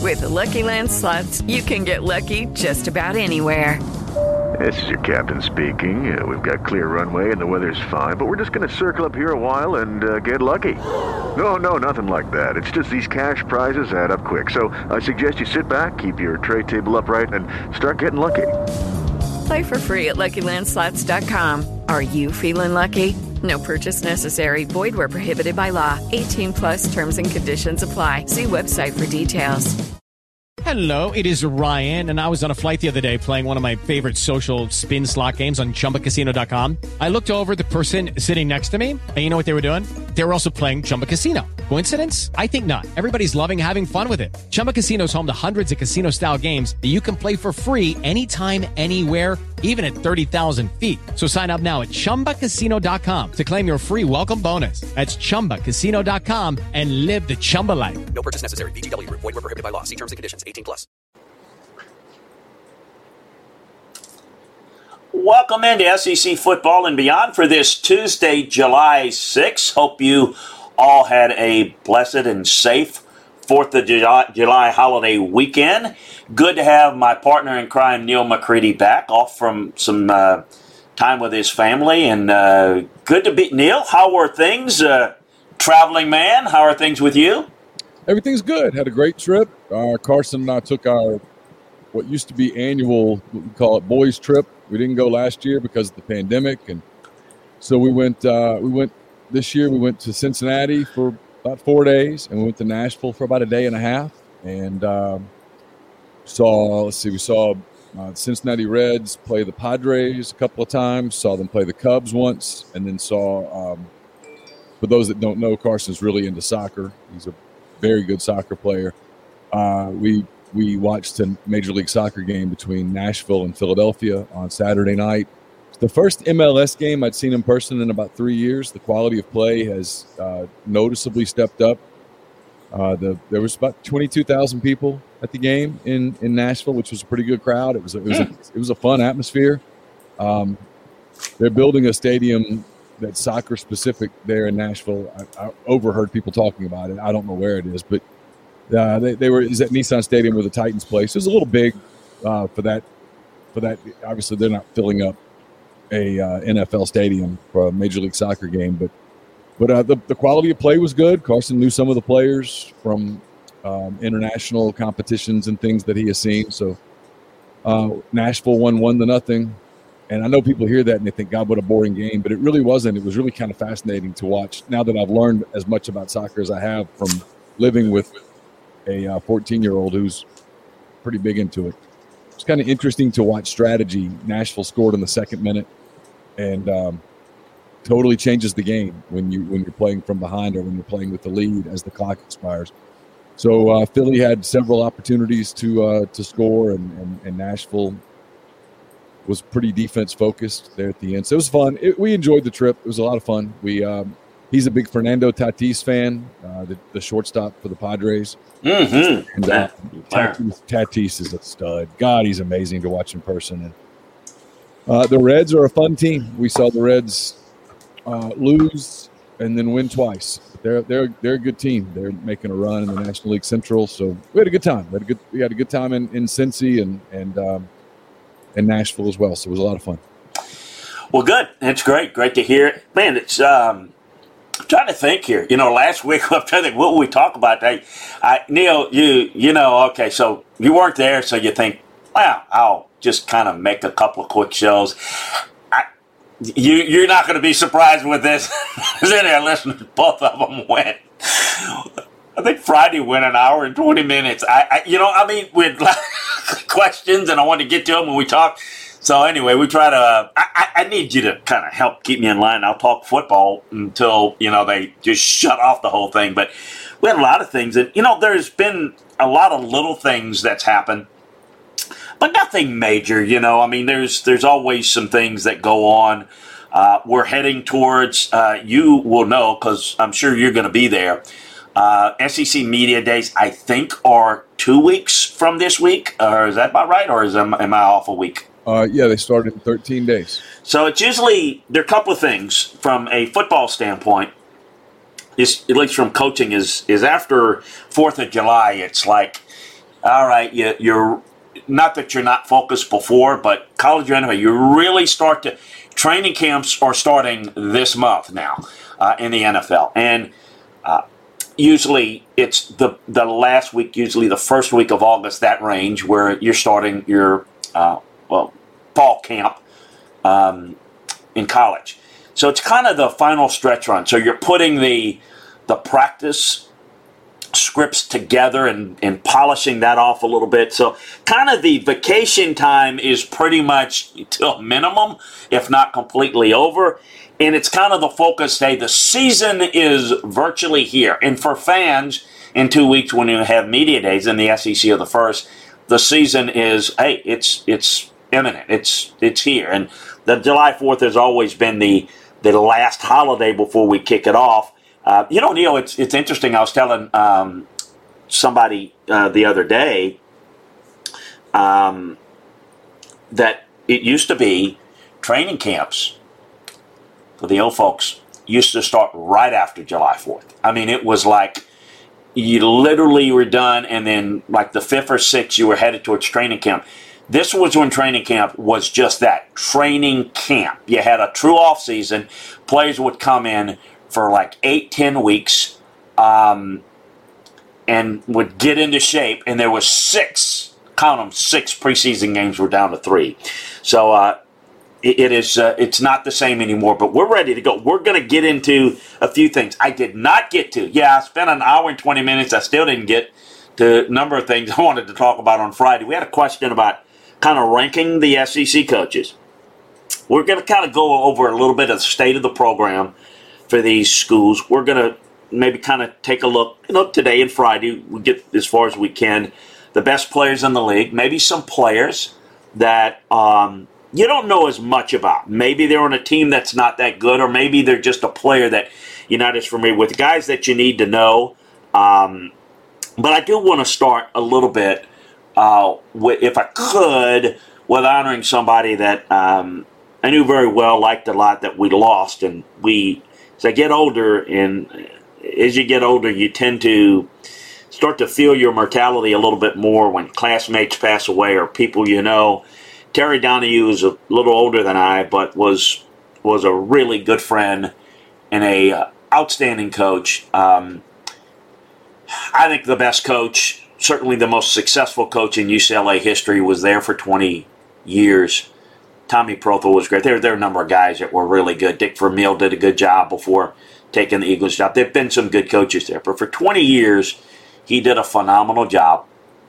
With the Lucky Land Slots, you can get lucky just about anywhere. This is your captain speaking. We've got clear runway and the weather's fine, but we're just going to circle up here a while and get lucky. No, nothing like that. It's just these cash prizes add up quick. So I suggest you sit back, keep your tray table upright, and start getting lucky. Play for free at LuckyLandSlots.com. Are you feeling lucky? No purchase necessary. Void where prohibited by law. 18 plus terms and conditions apply. See website for details. Hello, it is Ryan, and I was on a flight the other day playing one of my favorite social spin slot games on ChumbaCasino.com. I looked over at the person sitting next to me, and you know what they were doing? They were also playing Chumba Casino. Coincidence? I think not. Everybody's loving having fun with it. Chumba Casino is home to hundreds of casino-style games that you can play for free anytime, anywhere, even at 30,000 feet. So sign up now at ChumbaCasino.com to claim your free welcome bonus. That's ChumbaCasino.com and live the Chumba life. No purchase necessary. VGW. Void where prohibited by law. See terms and conditions. 18 plus. Welcome into SEC Football and Beyond for this Tuesday, July 6th. Hope you all had a blessed and safe 4th of July holiday weekend. Good to have my partner in crime, Neil McCready, back off from some time with his family. And good to be, Neil, how are things? Traveling man, how are things with you? Everything's good. Had a great trip. Carson and I took our what used to be annual, what we call it, boys trip. We didn't go last year because of the pandemic, and so we went this year. We went to Cincinnati for about 4 days, and we went to Nashville for about a day and a half, and we saw Cincinnati Reds play the Padres a couple of times. Saw them play the Cubs once, and then saw. For those that don't know, Carson's really into soccer. He's a very good soccer player. We watched a Major League Soccer game between Nashville and Philadelphia on Saturday night. It's the first MLS game I'd seen in person in about 3 years. The quality of play has noticeably stepped up. There was about 22,000 people at the game in Nashville, which was a pretty good crowd. It was a fun atmosphere. They're building a stadium that's soccer specific there in Nashville. I overheard people talking about it. I don't know where it is, but they were is at Nissan Stadium where the Titans play. So it was a little big for that. Obviously, they're not filling up a NFL stadium for a Major League Soccer game, but the quality of play was good. Carson knew some of the players from international competitions and things that he has seen. So Nashville won 1-0. And I know people hear that and they think, God, what a boring game. But it really wasn't. It was really kind of fascinating to watch. Now that I've learned as much about soccer as I have from living with a 14-year-old who's pretty big into it. It's kind of interesting to watch strategy. Nashville scored in the second minute and totally changes the game when you're playing from behind or when you're playing with the lead as the clock expires. So Philly had several opportunities to score, and Nashville was pretty defense focused there at the end. So it was fun. We enjoyed the trip. It was a lot of fun. He's a big Fernando Tatis fan, the shortstop for the Padres. Mm-hmm. And Tatis is a stud. God, he's amazing to watch in person. And the Reds are a fun team. We saw the Reds lose and then win twice. They're a good team. They're making a run in the National League Central. So we had a good time. We had a good time in Cincy and Nashville as well. So it was a lot of fun. Well, good. It's great. Great to hear it. Man, it's I'm trying to think here. Last week, I'm trying to think, what we talk about? Neil, okay, so you weren't there, so you think, wow, I'll just kind of make a couple of quick shows. You're not going to be surprised with this. Then our listeners, both of them went. I think Friday went an hour and 20 minutes. With questions, and I wanted to get to them when we talk. So anyway, we try to. I need you to kind of help keep me in line. I'll talk football until they just shut off the whole thing. But we had a lot of things, and there's been a lot of little things that's happened, but nothing major. There's always some things that go on. We're heading towards. You will know because I'm sure you're going to be there. SEC Media Days, I think, are 2 weeks from this week. Or is that about right? Or am I off a week? Yeah, they started in 13 days. So it's usually, there are a couple of things from a football standpoint, at least from coaching, is after 4th of July, it's like all right, you're not that you're not focused before, but college or NFL, you really start to training camps are starting this month now in the NFL, and usually it's the last week, usually the first week of August, that range where you're starting your fall camp in college. So it's kind of the final stretch run. So you're putting the practice scripts together and polishing that off a little bit. So kind of the vacation time is pretty much to a minimum, if not completely over. And it's kind of the focus, hey, the season is virtually here. And for fans, in 2 weeks when you have media days in the SEC or the first, the season is, hey, it's imminent. It's here. And the July 4th has always been the last holiday before we kick it off. Neil, it's interesting. I was telling somebody the other day that it used to be training camps for the old folks used to start right after July 4th. I mean, it was like you literally were done, and then like the 5th or 6th, you were headed towards training camp. This was when training camp was just that, training camp. You had a true off season. Players would come in for like 8-10 weeks and would get into shape, and there was 6 preseason games. Were down to 3. So it's not the same anymore, but we're ready to go. We're going to get into a few things I did not get to. I spent an hour and 20 minutes. I still didn't get to a number of things I wanted to talk about on Friday. We had a question about kind of ranking the SEC coaches. We're going to kind of go over a little bit of the state of the program for these schools. We're going to maybe kind of take a look, today and Friday, we get as far as we can, the best players in the league, maybe some players that you don't know as much about. Maybe they're on a team that's not that good, or maybe they're just a player that you're not as familiar with, guys that you need to know. But I do want to start a little bit, if I could, with honoring somebody that I knew very well, liked a lot, that we lost. And as I get older, and as you get older, you tend to start to feel your mortality a little bit more when classmates pass away or people you know. Terry Donahue is a little older than I, but was a really good friend and a outstanding coach. I think the best coach, certainly the most successful coach in UCLA history, was there for 20 years. Tommy Prothel was great. There are a number of guys that were really good. Dick Vermeil did a good job before taking the Eagles job. There have been some good coaches there, but for 20 years, he did a phenomenal job.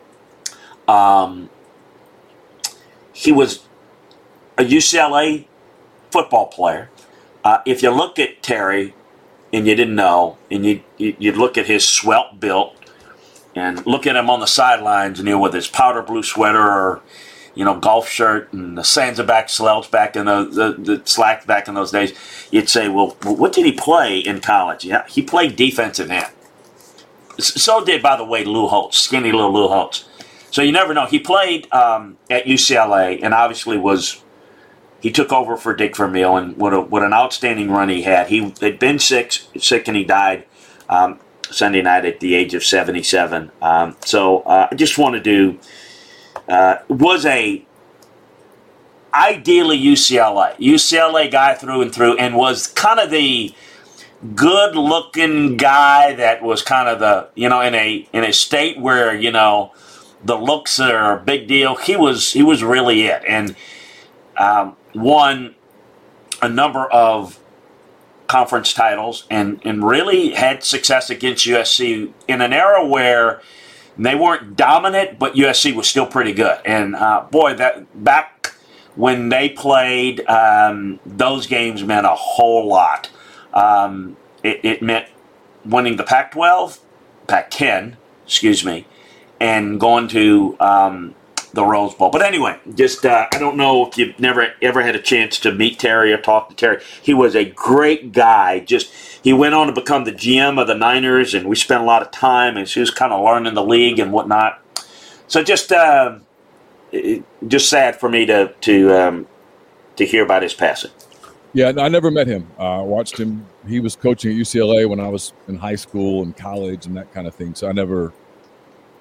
He was a UCLA football player. If you look at Terry, and you didn't know, and you'd look at his svelte build, and look at him on the sidelines, with his powder blue sweater or golf shirt and the Sansaback slouch back in the slacks back in those days, you'd say, well, what did he play in college? Yeah, he played defensive end. So did, by the way, Lou Holtz, skinny little Lou Holtz. So you never know. He played at UCLA, and obviously he took over for Dick Vermeil, and what an outstanding run he had. He had been sick, and he died Sunday night at the age of 77. So I just wanted to was a ideally UCLA guy through and through, and was kind of the good-looking guy that was kind of the in a state where the looks are a big deal. He was really it, and won a number of conference titles, and really had success against USC in an era where they weren't dominant, but USC was still pretty good. And that back when they played, those games meant a whole lot. It meant winning the Pac-10, and going to the Rose Bowl. But anyway, just I don't know if you've never ever had a chance to meet Terry or talk to Terry. He was a great guy. He went on to become the GM of the Niners, and we spent a lot of time, and she was kind of learning the league and whatnot. So just sad for me to hear about his passing. Yeah, I never met him. I watched him. He was coaching at UCLA when I was in high school and college and that kind of thing. So I never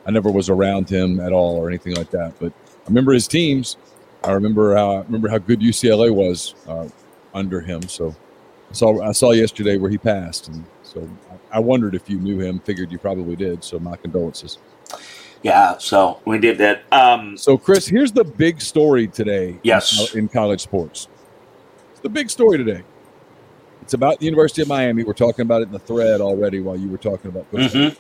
I never was around him at all or anything like that. But I remember his teams. I remember how good UCLA was under him. So I saw yesterday where he passed, and so I wondered if you knew him. Figured you probably did. So my condolences. Yeah, so we did that. So Chris, here's the big story today. Yes, in college sports, it's the big story today. It's about the University of Miami. We're talking about it in the thread already while you were talking about football.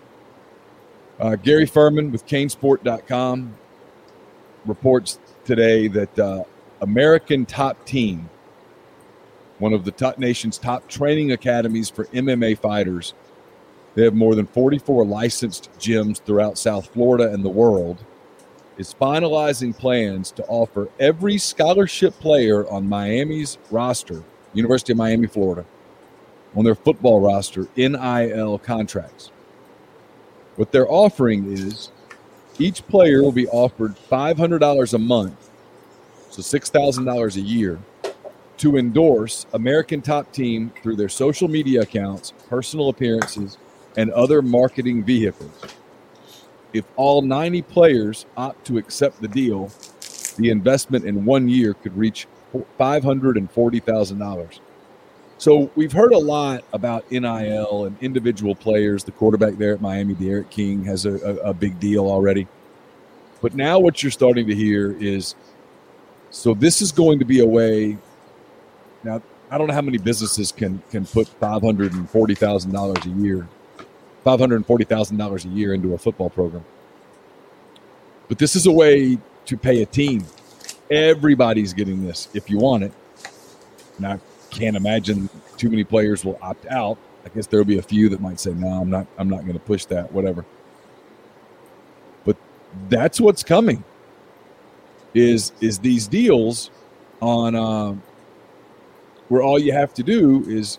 Gary Furman with Canesport.com reports today that American Top Team, one of the nation's top training academies for MMA fighters, they have more than 44 licensed gyms throughout South Florida and the world, is finalizing plans to offer every scholarship player on Miami's roster, University of Miami, Florida, on their football roster, NIL contracts. What they're offering is each player will be offered $500 a month, so $6,000 a year, to endorse American Top Team through their social media accounts, personal appearances, and other marketing vehicles. If all 90 players opt to accept the deal, the investment in 1 year could reach $540,000. So we've heard a lot about NIL and individual players. The quarterback there at Miami, Derek King, has a big deal already. But now what you're starting to hear is, so this is going to be a way. Now, I don't know how many businesses can put $540,000 a year. $540,000 a year into a football program. But this is a way to pay a team. Everybody's getting this if you want it. And I can't imagine too many players will opt out. I guess there'll be a few that might say, no, I'm not going to push that, whatever. But that's what's coming is these deals on where all you have to do is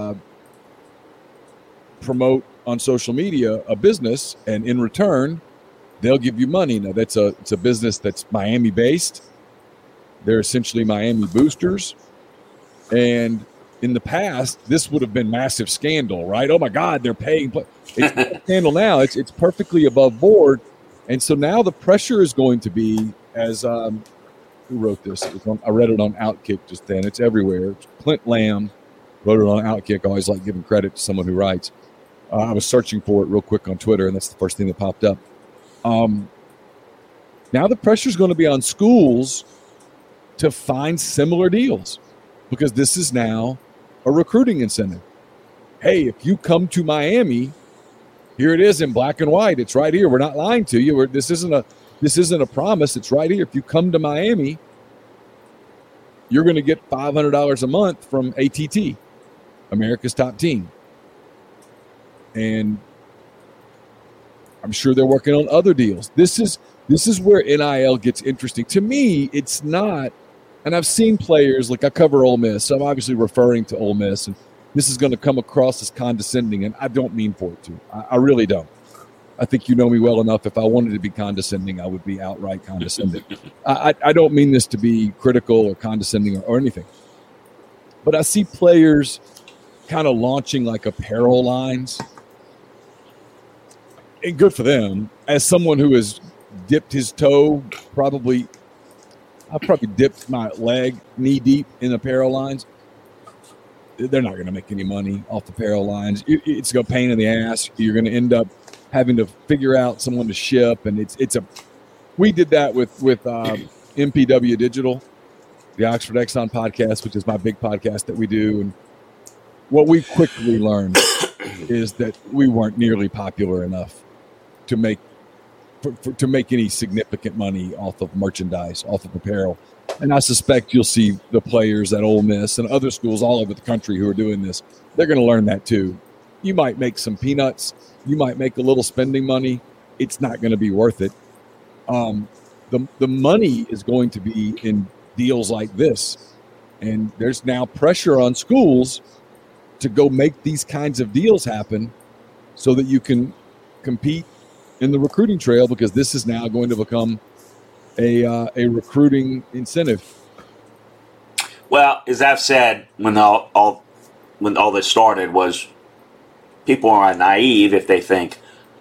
promote on social media a business, and in return they'll give you money. Now it's a business that's Miami based. They're essentially Miami boosters, and in the past this would have been massive scandal, right? Oh my God, they're paying. It's not a scandal now. It's perfectly above board, and so now the pressure is going to be, as who wrote this? I read it on Outkick just then. It's everywhere. Clint Lamb wrote it on Outkick. I always like giving credit to someone who writes. I was searching for it real quick on Twitter, and that's the first thing that popped up. Now the pressure is going to be on schools to find similar deals, because this is now a recruiting incentive. Hey, if you come to Miami, here it is in black and white. It's right here. We're not lying to you. This isn't a promise. It's right here. If you come to Miami, you're going to get $500 a month from ATT, America's Top Team. And I'm sure they're working on other deals. This is where NIL gets interesting. To me, it's not, and I've seen players, like I cover Ole Miss, so I'm obviously referring to Ole Miss, and this is going to come across as condescending, and I don't mean for it to. I really don't. I think you know me well enough. If I wanted to be condescending, I would be outright condescending. I don't mean this to be critical or condescending or anything. But I see players kind of launching like apparel lines. And good for them. As someone who has dipped his toe, I probably dipped my leg knee deep in apparel lines. They're not going to make any money off apparel lines. It's a pain in the ass. You're going to end up having to figure out someone to ship, and we did that with MPW Digital, the Oxford Exxon podcast, which is my big podcast that we do. And what we quickly learned is that we weren't nearly popular enough to make any significant money off of merchandise, off of apparel. And I suspect you'll see the players at Ole Miss and other schools all over the country who are doing this. They're going to learn that too. You might make some peanuts. You might make a little spending money. It's not going to be worth it. The money is going to be in deals like this. And there's now pressure on schools to go make these kinds of deals happen so that you can compete in the recruiting trail, because this is now going to become a recruiting incentive. Well, as I've said, when all this started, was people are naive if they think,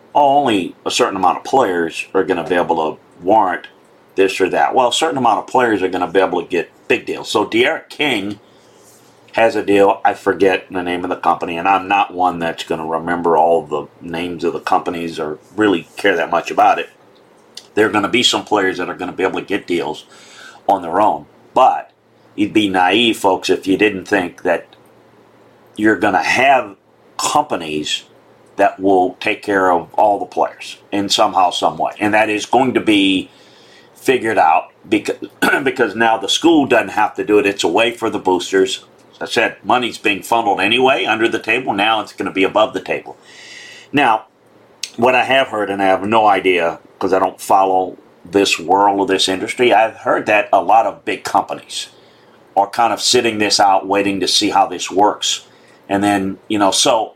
only a certain amount of players are going to be able to warrant this or that. Well, a certain amount of players are going to be able to get big deals. So De'Aaron King has a deal. I forget the name of the company, and I'm not one that's going to remember all the names of the companies or really care that much about it. There are going to be some players that are going to be able to get deals on their own. But you'd be naive, folks, if you didn't think that you're going to have companies that will take care of all the players in somehow, some way. And that is going to be figured out because now the school doesn't have to do it. It's a way for the boosters. As I said, money's being funneled anyway under the table. Now it's going to be above the table. Now, what I have heard, and I have no idea because I don't follow this world of this industry, I've heard that a lot of big companies are kind of sitting this out, waiting to see how this works. And then, so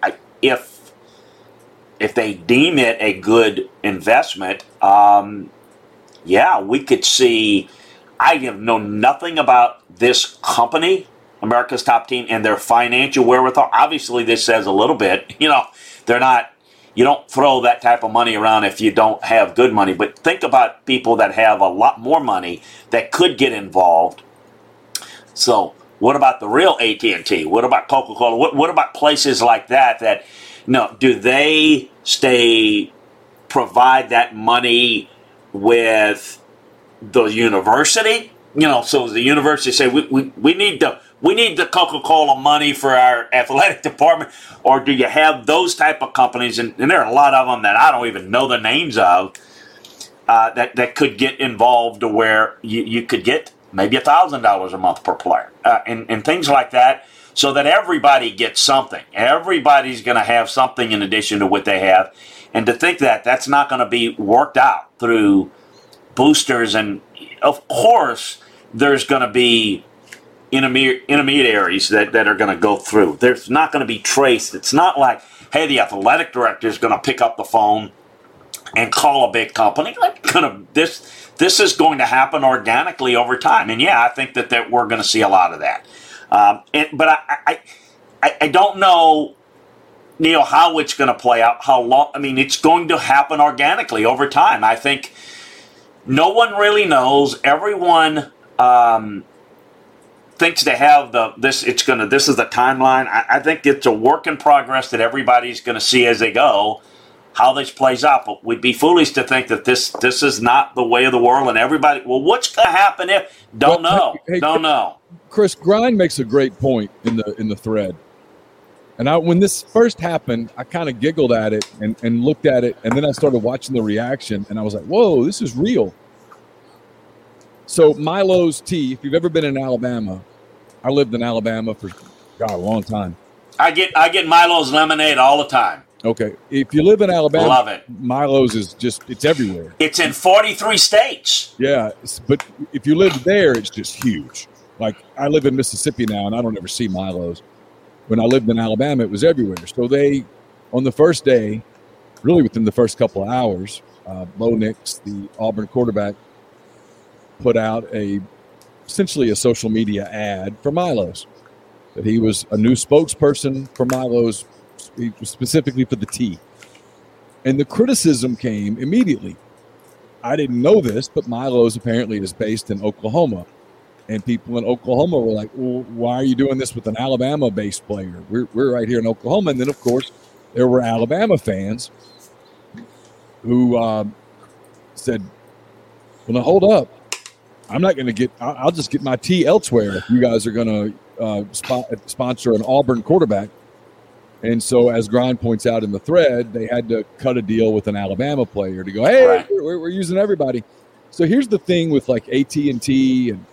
if they deem it a good investment, we could see. I have known nothing about this company, America's Top Team, and their financial wherewithal. Obviously, this says a little bit. They're not. You don't throw that type of money around if you don't have good money. But think about people that have a lot more money that could get involved. So, what about the real AT&T? What about Coca-Cola? What about places like that? Do they provide that money with the university? So the university say we need the Coca-Cola money for our athletic department, or do you have those type of companies? And there are a lot of them that I don't even know the names of that could get involved to where you could get maybe $1,000 a month per player and things like that, so that everybody gets something. Everybody's going to have something in addition to what they have, and to think that that's not going to be worked out through boosters, and of course there's going to be intermediaries that are going to go through. There's not going to be traced. It's not like, hey, the athletic director is going to pick up the phone and call a big company. This is going to happen organically over time. And I think that we're going to see a lot of that. But I don't know, Neil, how it's going to play out, how long. I mean, it's going to happen organically over time. I think no one really knows. Everyone thinks they have this is the timeline. I think it's a work in progress that everybody's going to see as they go how this plays out. But we'd be foolish to think that this is not the way of the world, and everybody, well, what's going to happen if? Don't know. Chris, Grind makes a great point in the thread. And when this first happened, I kind of giggled at it and looked at it, and then I started watching the reaction, and I was like, whoa, this is real. So Milo's Tea, if you've ever been in Alabama, I lived in Alabama for, a long time. I get Milo's lemonade all the time. Okay. If you live in Alabama, love it. Milo's is it's everywhere. It's in 43 states. Yeah, but if you live there, it's just huge. Like, I live in Mississippi now, and I don't ever see Milo's. When I lived in Alabama, it was everywhere. So on the first day, really within the first couple of hours, Bo Nix, the Auburn quarterback, put out essentially a social media ad for Milo's. That he was a new spokesperson for Milo's, specifically for the tea. And the criticism came immediately. I didn't know this, but Milo's apparently is based in Oklahoma. And people in Oklahoma were like, well, why are you doing this with an Alabama-based player? We're right here in Oklahoma. And then, of course, there were Alabama fans who said, well, now hold up. I'm not going to I'll just get my tea elsewhere if you guys are going to sponsor an Auburn quarterback. And so, as Grind points out in the thread, they had to cut a deal with an Alabama player to go, hey, right, we're using everybody. So here's the thing with like AT&T and,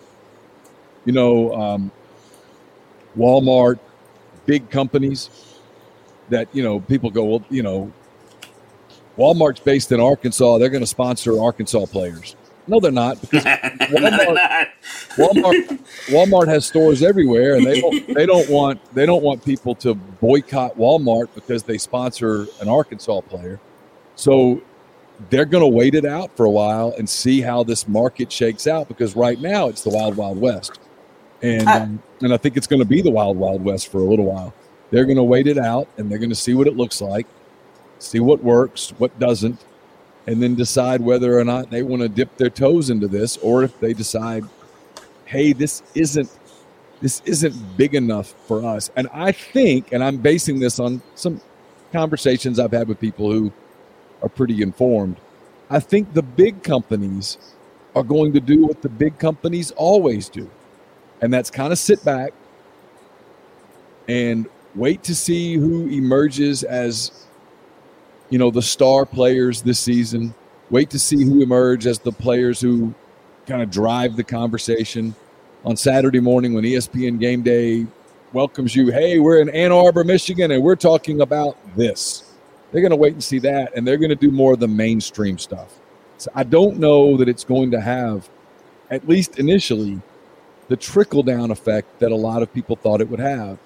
Walmart, big companies that, people go, well, Walmart's based in Arkansas. They're going to sponsor Arkansas players. No, they're not, because Walmart has stores everywhere, and they don't want people to boycott Walmart because they sponsor an Arkansas player. So they're going to wait it out for a while and see how this market shakes out, because right now it's the wild, wild west, and I think it's going to be the wild, wild west for a little while. They're going to wait it out, and they're going to see what it looks like. see what works, what doesn't, and then decide whether or not they want to dip their toes into this, or if they decide, hey, this isn't big enough for us. And I think, and I'm basing this on some conversations I've had with people who are pretty informed, I think the big companies are going to do what the big companies always do. And that's kind of sit back and wait to see who emerges as, the star players this season. Wait to see who emerge as the players who kind of drive the conversation. On Saturday morning when ESPN Game Day welcomes you, hey, we're in Ann Arbor, Michigan, and we're talking about this. They're going to wait and see that, and they're going to do more of the mainstream stuff. So I don't know that it's going to have, at least initially, the trickle-down effect that a lot of people thought it would have,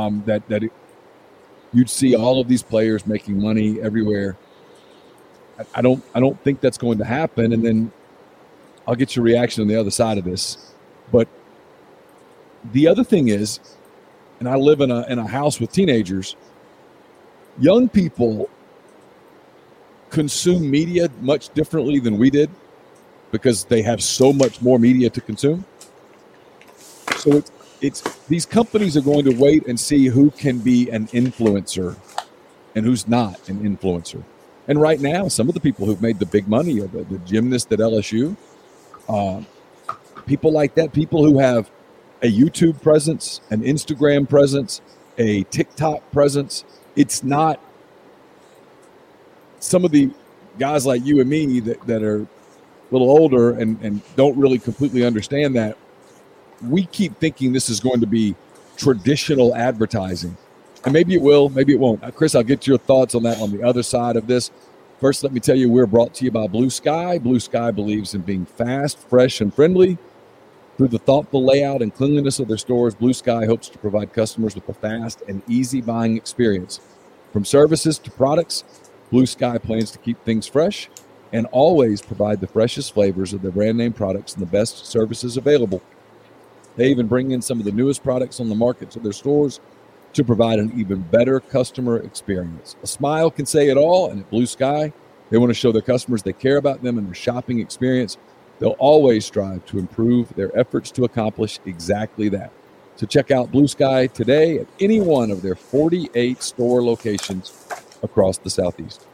you'd see all of these players making money everywhere. I don't think that's going to happen, and then I'll get your reaction on the other side of this. But the other thing is, and I live in a house with teenagers, young people consume media much differently than we did because they have so much more media to consume. So it's these companies are going to wait and see who can be an influencer and who's not an influencer. And right now, some of the people who've made the big money are the gymnast at LSU, people like that, people who have a YouTube presence, an Instagram presence, a TikTok presence. It's not some of the guys like you and me that are a little older and don't really completely understand that. We keep thinking this is going to be traditional advertising. And maybe it will, maybe it won't. Chris, I'll get your thoughts on that on the other side of this. First, let me tell you, we're brought to you by Blue Sky. Blue Sky believes in being fast, fresh, and friendly. Through the thoughtful layout and cleanliness of their stores, Blue Sky hopes to provide customers with a fast and easy buying experience. From services to products, Blue Sky plans to keep things fresh and always provide the freshest flavors of their brand name products and the best services available. They even bring in some of the newest products on the market to their stores to provide an even better customer experience. A smile can say it all, and at Blue Sky, they want to show their customers they care about them and their shopping experience. They'll always strive to improve their efforts to accomplish exactly that. So check out Blue Sky today at any one of their 48 store locations across the Southeast.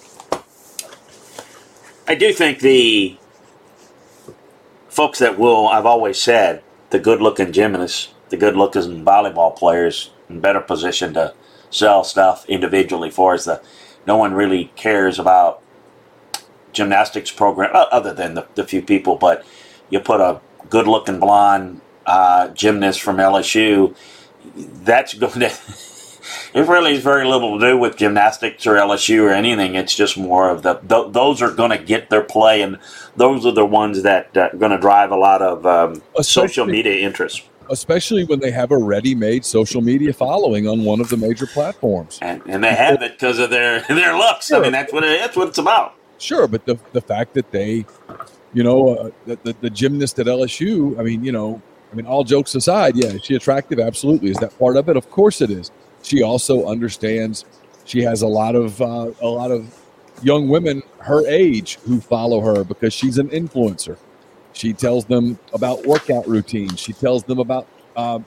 I do think the folks that I've always said, the good-looking gymnasts, the good-looking volleyball players in better position to sell stuff individually for us. No one really cares about gymnastics program other than the few people, but you put a good-looking blonde gymnast from LSU, that's going to it really has very little to do with gymnastics or LSU or anything. It's just more of those are going to get their play, and those are the ones that are going to drive a lot of social media interest. Especially when they have a ready-made social media following on one of the major platforms, and they have it because of their looks. Sure. I mean, that's what it's about. Sure, but the fact that they, the gymnast at LSU. I mean, all jokes aside, yeah, is she attractive? Absolutely. Is that part of it? Of course it is. She also understands. She has a lot of young women her age who follow her because she's an influencer. She tells them about workout routines. She tells them about, what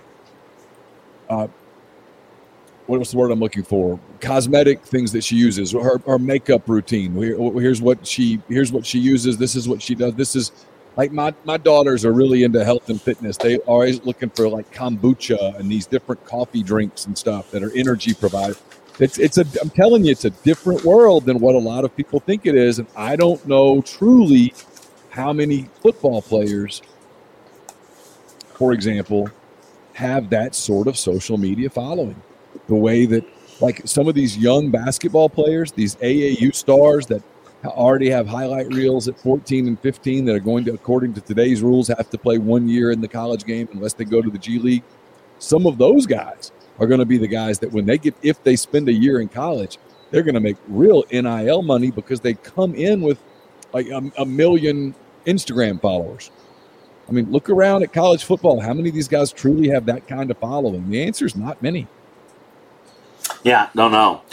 was the word I'm looking for? Cosmetic things that she uses. Her makeup routine. Here's what she uses. This is what she does. This is like my daughters are really into health and fitness. They are always looking for like kombucha and these different coffee drinks and stuff that are energy provided. I'm telling you, it's a different world than what a lot of people think it is. And I don't know truly how many football players, for example, have that sort of social media following. The way that, like, some of these young basketball players, these AAU stars that already have highlight reels at 14 and 15 that are going to, according to today's rules, have to play 1 year in the college game unless they go to the G League. Some of those guys are going to be the guys that if they spend a year in college, they're going to make real NIL money because they come in with like a million Instagram followers. I mean, look around at college football. How many of these guys truly have that kind of following? The answer is not many. Yeah, don't know.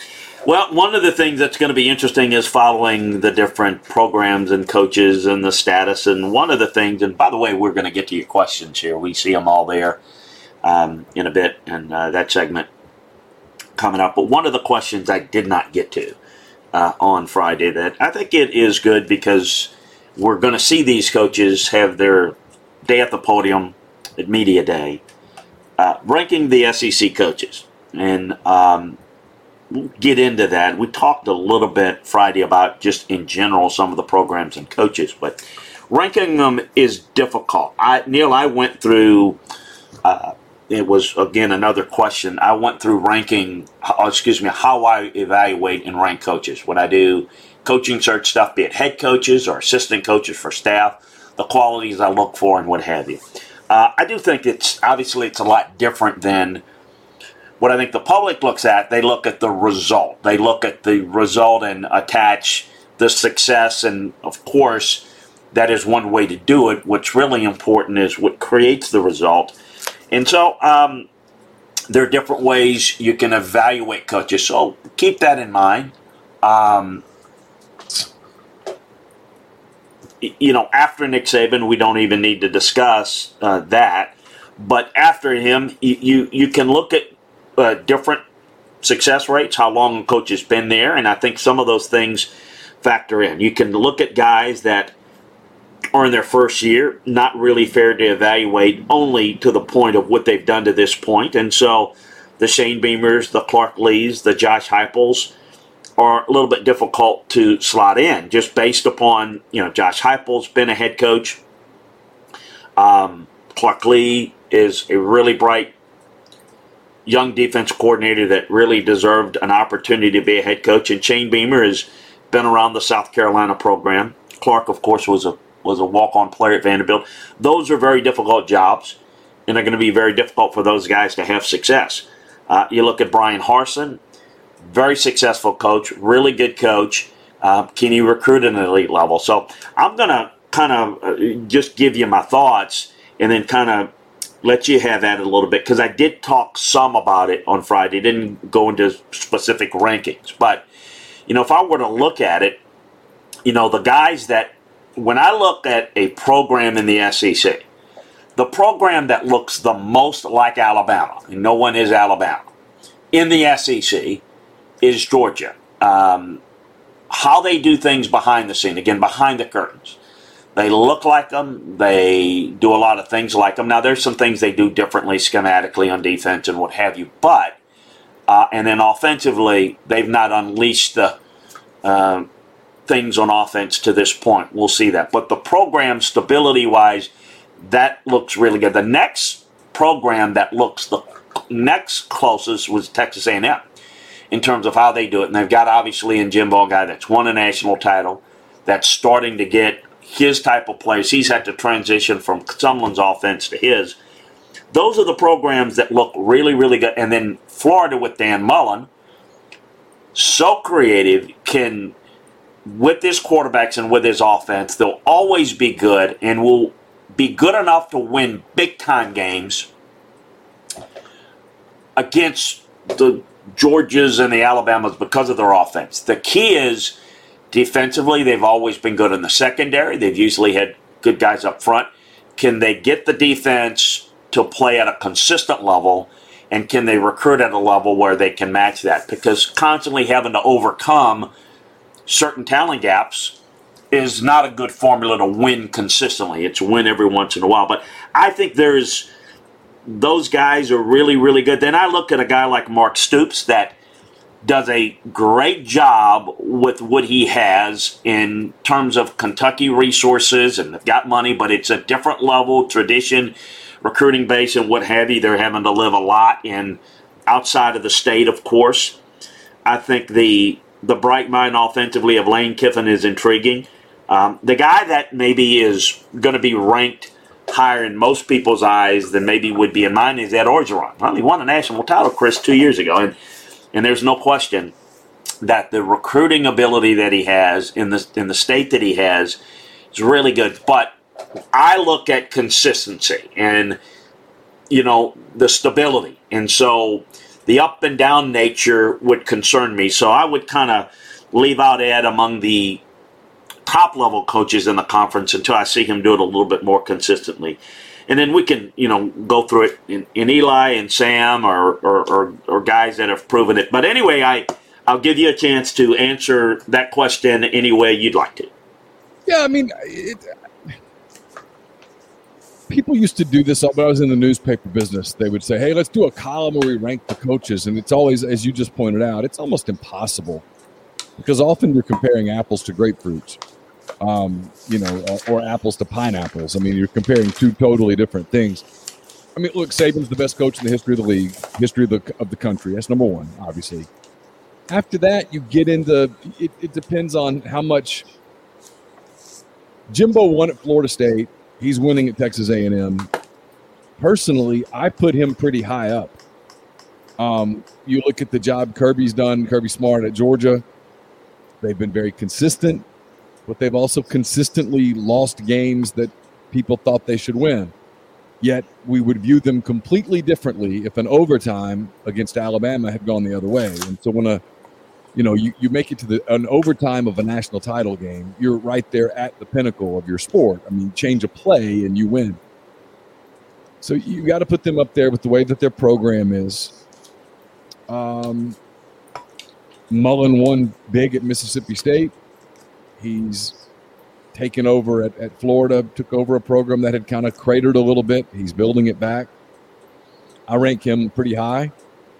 Well, one of the things that's going to be interesting is following the different programs and coaches and the status. And one of the things, and by the way, we're going to get to your questions here. We see them all there in a bit, and that segment coming up. But one of the questions I did not get to on Friday that I think it is good because we're going to see these coaches have their day at the podium at Media Day, ranking the SEC coaches. And we'll get into that. We talked a little bit Friday about just in general some of the programs and coaches, but ranking them is difficult. Neil, I went through, it was, again, another question. I went through ranking, how I evaluate and rank coaches. When I do coaching search stuff, be it head coaches or assistant coaches for staff, the qualities I look for and what have you. I do think it's a lot different than what I think the public looks at. They look at the result. They look at the result and attach the success. And, of course, that is one way to do it. What's really important is what creates the result. And so there are different ways you can evaluate coaches. So keep that in mind. After Nick Saban, we don't even need to discuss that. But after him, you can look at different success rates, how long a coach has been there, and I think some of those things factor in. You can look at guys that are in their first year, not really fair to evaluate only to the point of what they've done to this point. And so the Shane Beamers, the Clark Lees, the Josh Heupels are a little bit difficult to slot in just based upon, Josh Heupel's been a head coach. Clark Lee is a really bright young defense coordinator that really deserved an opportunity to be a head coach. And Shane Beamer has been around the South Carolina program. Clark, of course, was a walk-on player at Vanderbilt. Those are very difficult jobs, and they're going to be very difficult for those guys to have success. You look at Brian Harsin, very successful coach, really good coach. Can he recruit at an elite level? So I'm going to kind of just give you my thoughts and then kind of let you have at it a little bit, because I did talk some about it on Friday. Didn't go into specific rankings. But, if I were to look at it, the guys that, when I look at a program in the SEC, the program that looks the most like Alabama, and no one is Alabama, in the SEC is Georgia. How they do things behind the scene, again, behind the curtains. They look like them. They do a lot of things like them. Now, there's some things they do differently schematically on defense and what have you. But, and then offensively, they've not unleashed the things on offense to this point. We'll see that. But the program, stability-wise, that looks really good. The next program that looks the next closest was Texas A&M in terms of how they do it. And they've got, obviously, in Jimbo, a guy that's won a national title, that's starting to get his type of players. He's had to transition from someone's offense to his. Those are the programs that look really, really good. And then Florida with Dan Mullen, so creative, can, with his quarterbacks and with his offense, they'll always be good and will be good enough to win big-time games against the Georgias and the Alabamas because of their offense. The key is, defensively, they've always been good in the secondary. They've usually had good guys up front. Can they get the defense to play at a consistent level, and can they recruit at a level where they can match that? Because constantly having to overcome certain talent gaps is not a good formula to win consistently. It's win every once in a while. But I think those guys are really, really good. Then I look at a guy like Mark Stoops that does a great job with what he has in terms of Kentucky resources, and they've got money, but it's a different level, tradition, recruiting base, and what have you. They're having to live a lot in outside of the state, of course. I think the bright mind offensively of Lane Kiffin is intriguing. The guy that maybe is going to be ranked higher in most people's eyes than maybe would be in mine is Ed Orgeron. Well, he won a national title, Chris, 2 years ago, and there's no question that the recruiting ability that he has in the state that he has is really good. But I look at consistency and, the stability. And so the up and down nature would concern me. So I would kind of leave out Ed among the top level coaches in the conference until I see him do it a little bit more consistently. And then we can, go through it in Eli and Sam or guys that have proven it. But anyway, I'll give you a chance to answer that question any way you'd like to. Yeah, I mean, people used to do this when I was in the newspaper business. They would say, hey, let's do a column where we rank the coaches. And it's always, as you just pointed out, it's almost impossible because often you're comparing apples to grapefruits, or apples to pineapples. I mean, you're comparing two totally different things. I mean, look, Saban's the best coach in the history of the league, history of the country. That's number one, obviously. After that, you get into it depends on how much. Jimbo won at Florida State. He's winning at Texas A&M. Personally, I put him pretty high up. You look at the job Kirby Smart at Georgia. They've been very consistent, but they've also consistently lost games that people thought they should win. Yet we would view them completely differently if an overtime against Alabama had gone the other way. And so when you make it to an overtime of a national title game, you're right there at the pinnacle of your sport. I mean, change a play and you win. So you got to put them up there with the way that their program is. Mullen won big at Mississippi State. He's taken over at Florida, took over a program that had kind of cratered a little bit. He's building it back. I rank him pretty high.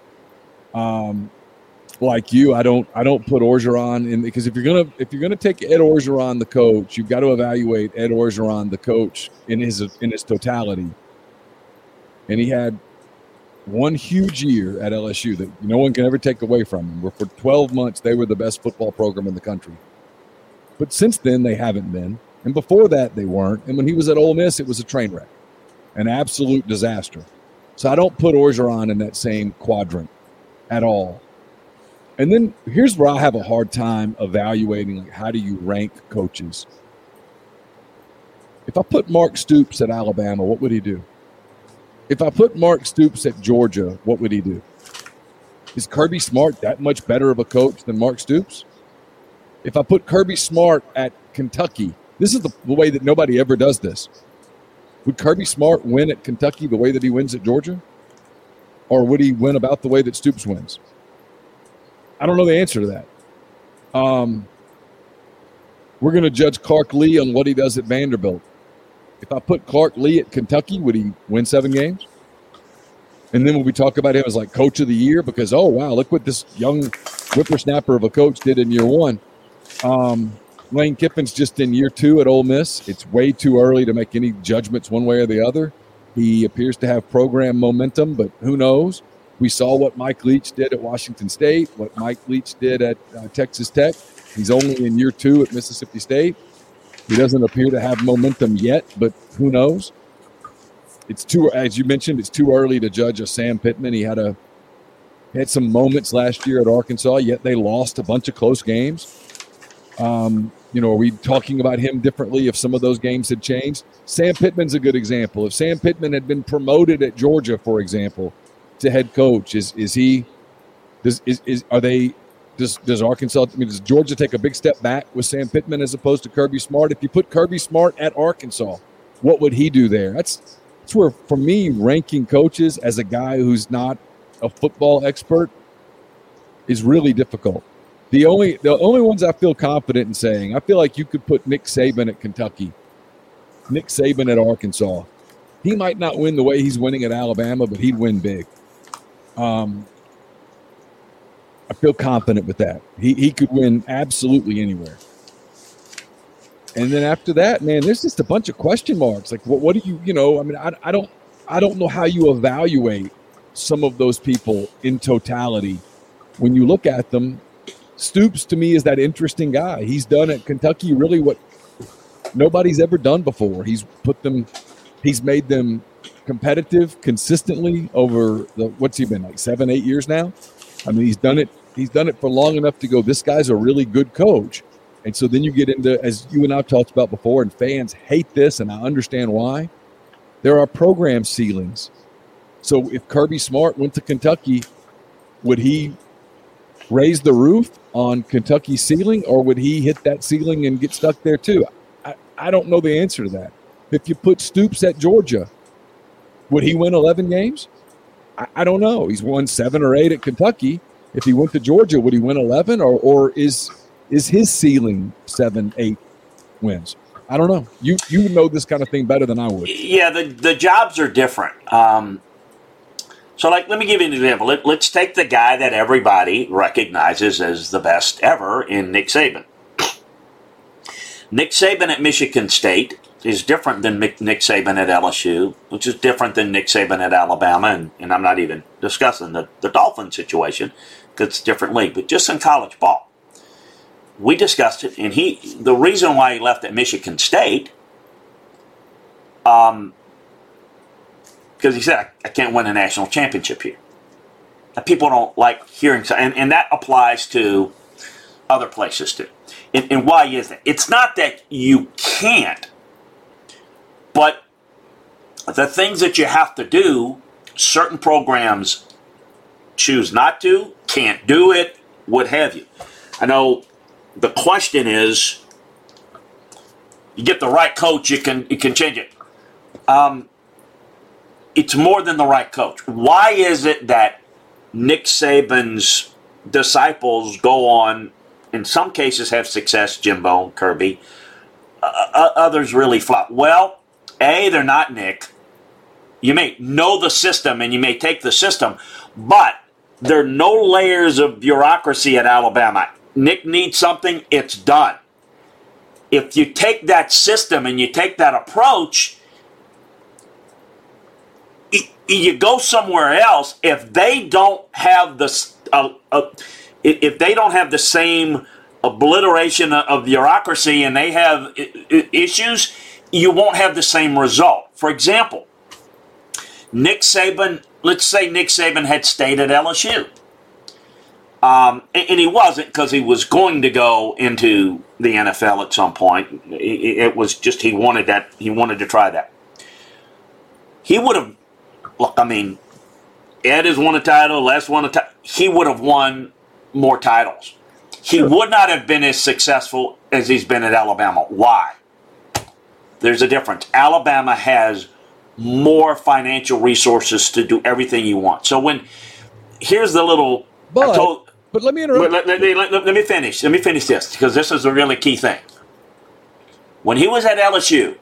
Like you, I don't put Orgeron in because if you're gonna take Ed Orgeron the coach, you've got to evaluate Ed Orgeron the coach in his totality. And he had one huge year at LSU that no one can ever take away from him. Where for 12 months they were the best football program in the country. But since then they haven't been, and before that they weren't. And when he was at Ole Miss, it was a train wreck, an absolute disaster. So I don't put Orgeron in that same quadrant at all. And then here's where I have a hard time evaluating, like, how do you rank coaches? If I put Mark Stoops at Alabama, what would he do? If I put Mark Stoops at Georgia, what would he do? Is Kirby Smart that much better of a coach than Mark Stoops? If I put Kirby Smart at Kentucky, this is the way that nobody ever does this. Would Kirby Smart win at Kentucky the way that he wins at Georgia? Or would he win about the way that Stoops wins? I don't know the answer to that. We're going to judge Clark Lee on what he does at Vanderbilt. If I put Clark Lee at Kentucky, would he win 7 games? And then when we talk about him as like coach of the year, because, oh, wow, look what this young whippersnapper of a coach did in year 1. Lane Kiffin's just in year 2 at Ole Miss. It's way too early to make any judgments one way or the other. He appears to have program momentum, but who knows? We saw what Mike Leach did at Washington State, what Mike Leach did at Texas Tech. He's only in year 2 at Mississippi State. He doesn't appear to have momentum yet, but who knows? It's too, as you mentioned, it's too early to judge a Sam Pittman. He had some moments last year at Arkansas, yet they lost a bunch of close games. Are we talking about him differently if some of those games had changed? Sam Pittman's a good example. If Sam Pittman had been promoted at Georgia, for example, to head coach, does Arkansas, does Georgia take a big step back with Sam Pittman as opposed to Kirby Smart? If you put Kirby Smart at Arkansas, what would he do there? That's where, for me, ranking coaches as a guy who's not a football expert is really difficult. The only ones I feel confident in saying, I feel like you could put Nick Saban at Kentucky, Nick Saban at Arkansas. He might not win the way he's winning at Alabama, but he'd win big. I feel confident with that. He could win absolutely anywhere. And then after that, man, there's just a bunch of question marks. Like, what do you I don't know how you evaluate some of those people in totality. When you look at them, Stoops to me is that interesting guy. He's done at Kentucky really what nobody's ever done before. He's made them competitive consistently over what's he been, like 7-8 years now? I mean, he's done it for long enough to go, this guy's a really good coach. And so then you get into, as you and I talked about before, and fans hate this, and I understand why, there are program ceilings. So if Kirby Smart went to Kentucky, would he raise the roof on Kentucky's ceiling, or would he hit that ceiling and get stuck there too? I don't know the answer to that. If you put Stoops at Georgia, would he win 11 games? I don't know. He's won 7 or 8 at Kentucky. If he went to Georgia, would he win 11, or is his ceiling 7, 8 wins? I don't know. You know this kind of thing better than I would. Yeah, the jobs are different. So, let me give you an example. Let's take the guy that everybody recognizes as the best ever in Nick Saban. Nick Saban at Michigan State is different than Nick Saban at LSU, which is different than Nick Saban at Alabama, and I'm not even discussing the Dolphin situation because it's a different league, but just in college ball. We discussed it, and the reason why he left at Michigan State, because he said, I can't win a national championship here. And people don't like hearing, and that applies to other places too. And why is that? It's not that you can't, but the things that you have to do, certain programs choose not to, can't do it, what have you. I know the question is, you get the right coach, you can change it. It's more than the right coach. Why is it that Nick Saban's disciples go on, in some cases have success, Jimbo, Kirby, others really flop? Well, A, they're not Nick. You may know the system and you may take the system, but there are no layers of bureaucracy at Alabama. Nick needs something, it's done. If you take that system and you take that approach, you go somewhere else. If they don't have the same obliteration of bureaucracy and they have issues, you won't have the same result. For example, Nick Saban, let's say Nick Saban had stayed at LSU. And he wasn't, because he was going to go into the NFL at some point. It was just he wanted to try that. He would have, Ed has won a title, Les won a title. He would have won more titles. He would not have been as successful as he's been at Alabama. Why? There's a difference. Alabama has more financial resources to do everything you want. So here's the little... But let me interrupt. Let me finish. Let me finish this, because this is a really key thing. When he was at LSU,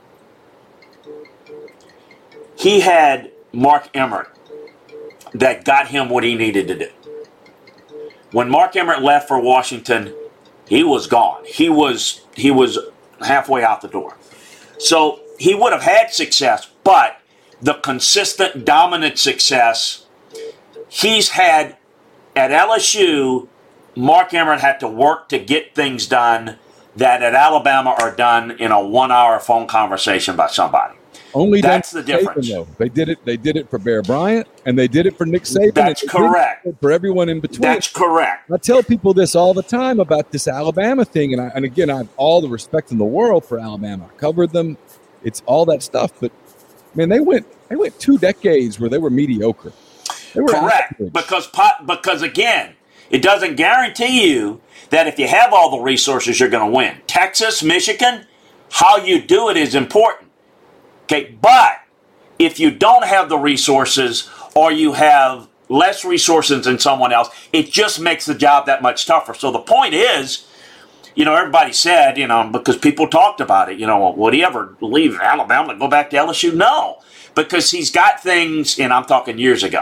he had Mark Emmert that got him what he needed to do. When Mark Emmert left for Washington, he was gone. He was halfway out the door. So he would have had success, but the consistent, dominant success he's had at LSU, Mark Emmert had to work to get things done that at Alabama are done in a 1-hour phone conversation by somebody. That's the difference. They did it for Bear Bryant, and they did it for Nick Saban. That's correct. For everyone in between. That's correct. I tell people this all the time about this Alabama thing, and again, I have all the respect in the world for Alabama. I covered them. It's all that stuff, but man, they went 2 decades where they were mediocre. They were correct, because again, it doesn't guarantee you that if you have all the resources, you're going to win. Texas, Michigan, how you do it is important. Okay, but if you don't have the resources, or you have less resources than someone else, it just makes the job that much tougher. So the point is, everybody said, because people talked about it, would he ever leave Alabama and go back to LSU? No, because he's got things, and I'm talking years ago.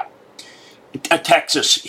Texas,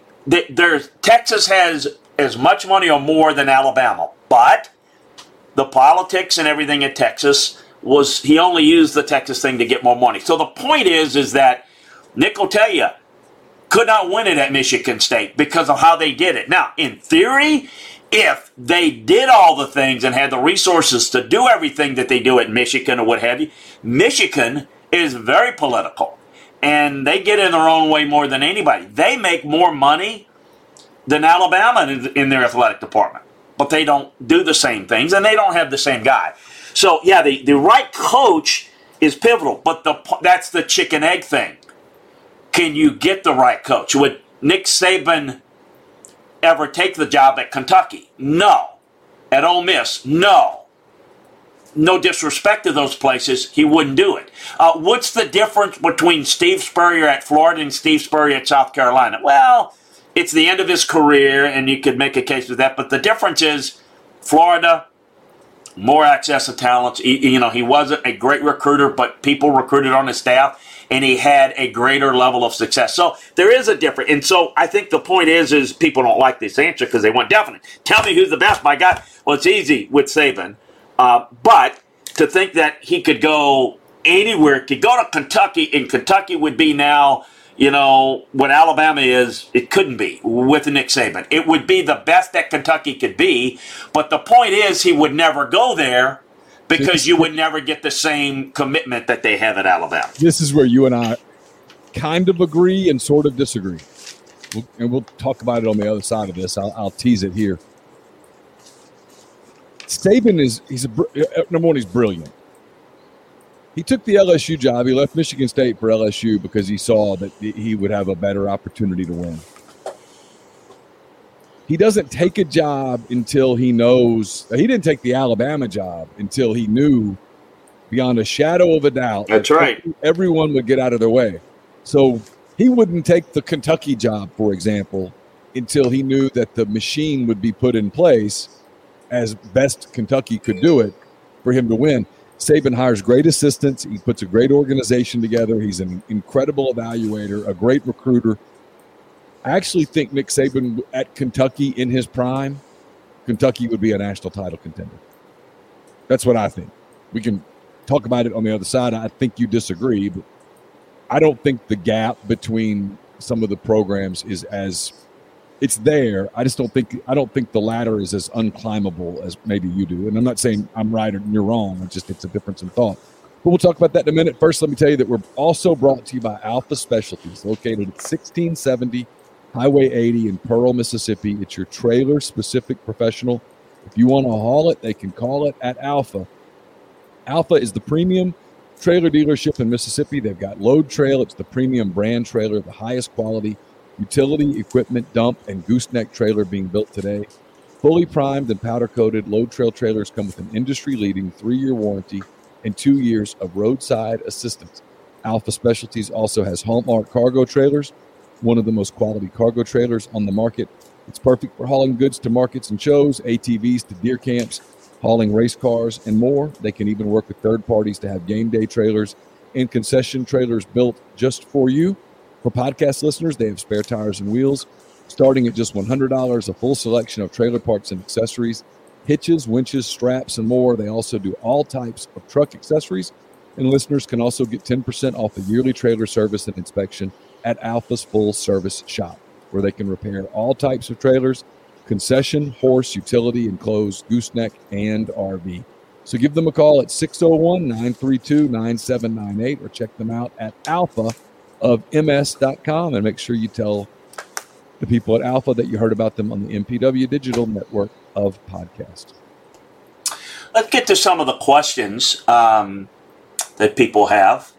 Texas has as much money or more than Alabama, but the politics and everything at Texas he only used the Texas thing to get more money. So the point is that Nick will tell you, could not win it at Michigan State because of how they did it. Now, in theory, if they did all the things and had the resources to do everything that they do at Michigan or what have you, Michigan is very political. And they get in their own way more than anybody. They make more money than Alabama in their athletic department. But they don't do the same things, and they don't have the same guy. So, yeah, the right coach is pivotal. But that's the chicken-egg thing. Can you get the right coach? Nick Saban ever take the job at Kentucky? No. At Ole Miss? No. No disrespect to those places, he wouldn't do it. What's the difference between Steve Spurrier at Florida and Steve Spurrier at South Carolina? Well, it's the end of his career, and you could make a case with that. But the difference is Florida, more access to talents. He wasn't a great recruiter, but people recruited on his staff, and he had a greater level of success. So there is a difference. And so I think the point is people don't like this answer because they want definite. Tell me who's the best. My God, well, it's easy with Saban. But to think that he could go anywhere, could go to Kentucky, and Kentucky would be now, what Alabama is, it couldn't be with Nick Saban. It would be the best that Kentucky could be, but the point is he would never go there because you would never get the same commitment that they have at Alabama. This is where you and I kind of agree and sort of disagree. We'll talk about it on the other side of this. I'll tease it here. Saban number one, he's brilliant. He took the LSU job. He left Michigan State for LSU because he saw that he would have a better opportunity to win. He doesn't take a job until he knows. He didn't take the Alabama job until he knew beyond a shadow of a doubt. That's right. Everyone would get out of their way. So he wouldn't take the Kentucky job, for example, until he knew that the machine would be put in place as best Kentucky could do it for him to win. Saban hires great assistants. He puts a great organization together. He's an incredible evaluator, a great recruiter. I actually think Nick Saban at Kentucky in his prime, Kentucky would be a national title contender. That's what I think. We can talk about it on the other side. I think you disagree, but I don't think the gap between some of the programs is as it's there. I don't think the ladder is as unclimbable as maybe you do. And I'm not saying I'm right or you're wrong. It's a difference in thought. But we'll talk about that in a minute. First, let me tell you that we're also brought to you by Alpha Specialties, located at 1670 Highway 80 in Pearl, Mississippi. It's your trailer-specific professional. If you want to haul it, they can call it at Alpha. Alpha is the premium trailer dealership in Mississippi. They've got Load Trail. It's the premium brand trailer, the highest quality utility equipment dump and gooseneck trailer being built today. Fully primed and powder-coated, Load Trail trailers come with an industry-leading 3-year warranty and 2 years of roadside assistance. Alpha Specialties also has Hallmark cargo trailers, one of the most quality cargo trailers on the market. It's perfect for hauling goods to markets and shows, ATVs to deer camps, hauling race cars, and more. They can even work with third parties to have game day trailers and concession trailers built just for you. For podcast listeners, they have spare tires and wheels, starting at just $100, a full selection of trailer parts and accessories, hitches, winches, straps, and more. They also do all types of truck accessories, and listeners can also get 10% off the yearly trailer service and inspection at Alpha's Full Service Shop, where they can repair all types of trailers, concession, horse, utility, enclosed, gooseneck, and RV. So give them a call at 601-932-9798 or check them out at alphaofms.com and make sure you tell the people at Alpha that you heard about them on the MPW Digital Network of podcasts. Let's get to some of the questions that people have.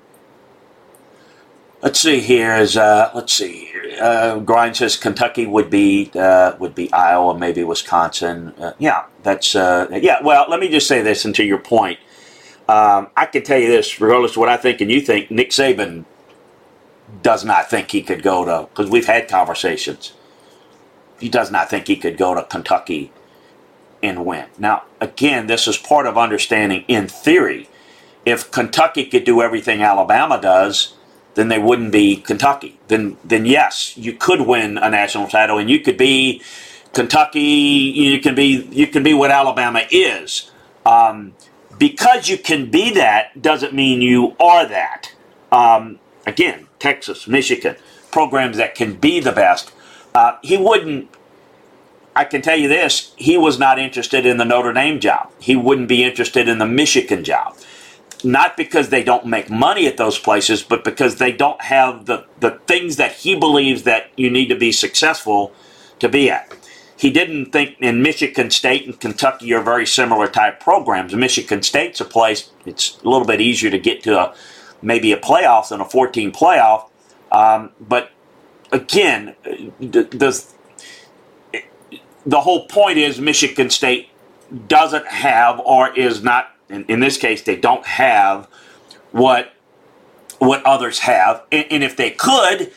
Let's see here. Grind says Kentucky would be Iowa, maybe Wisconsin. Well, let me just say this, and to your point, I can tell you this, regardless of what I think and you think, Nick Saban does not think he could go to, because we've had conversations, he does not think he could go to Kentucky and win. Now, again, this is part of understanding, in theory, if Kentucky could do everything Alabama does, then they wouldn't be Kentucky. Then yes, you could win a national title, and you could be Kentucky. You can be what Alabama is. Because you can be that doesn't mean you are that. Again, Texas, Michigan, programs that can be the best. He wouldn't. I can tell you this: he was not interested in the Notre Dame job. He wouldn't be interested in the Michigan job. Not because they don't make money at those places, but because they don't have the things that he believes that you need to be successful to be at. He didn't think in Michigan State and Kentucky are very similar type programs. Michigan State's a place, it's a little bit easier to get to maybe a playoff than a 14 playoff, but again, the whole point is Michigan State doesn't have, or is not, in this case, they don't have what others have. And if they could,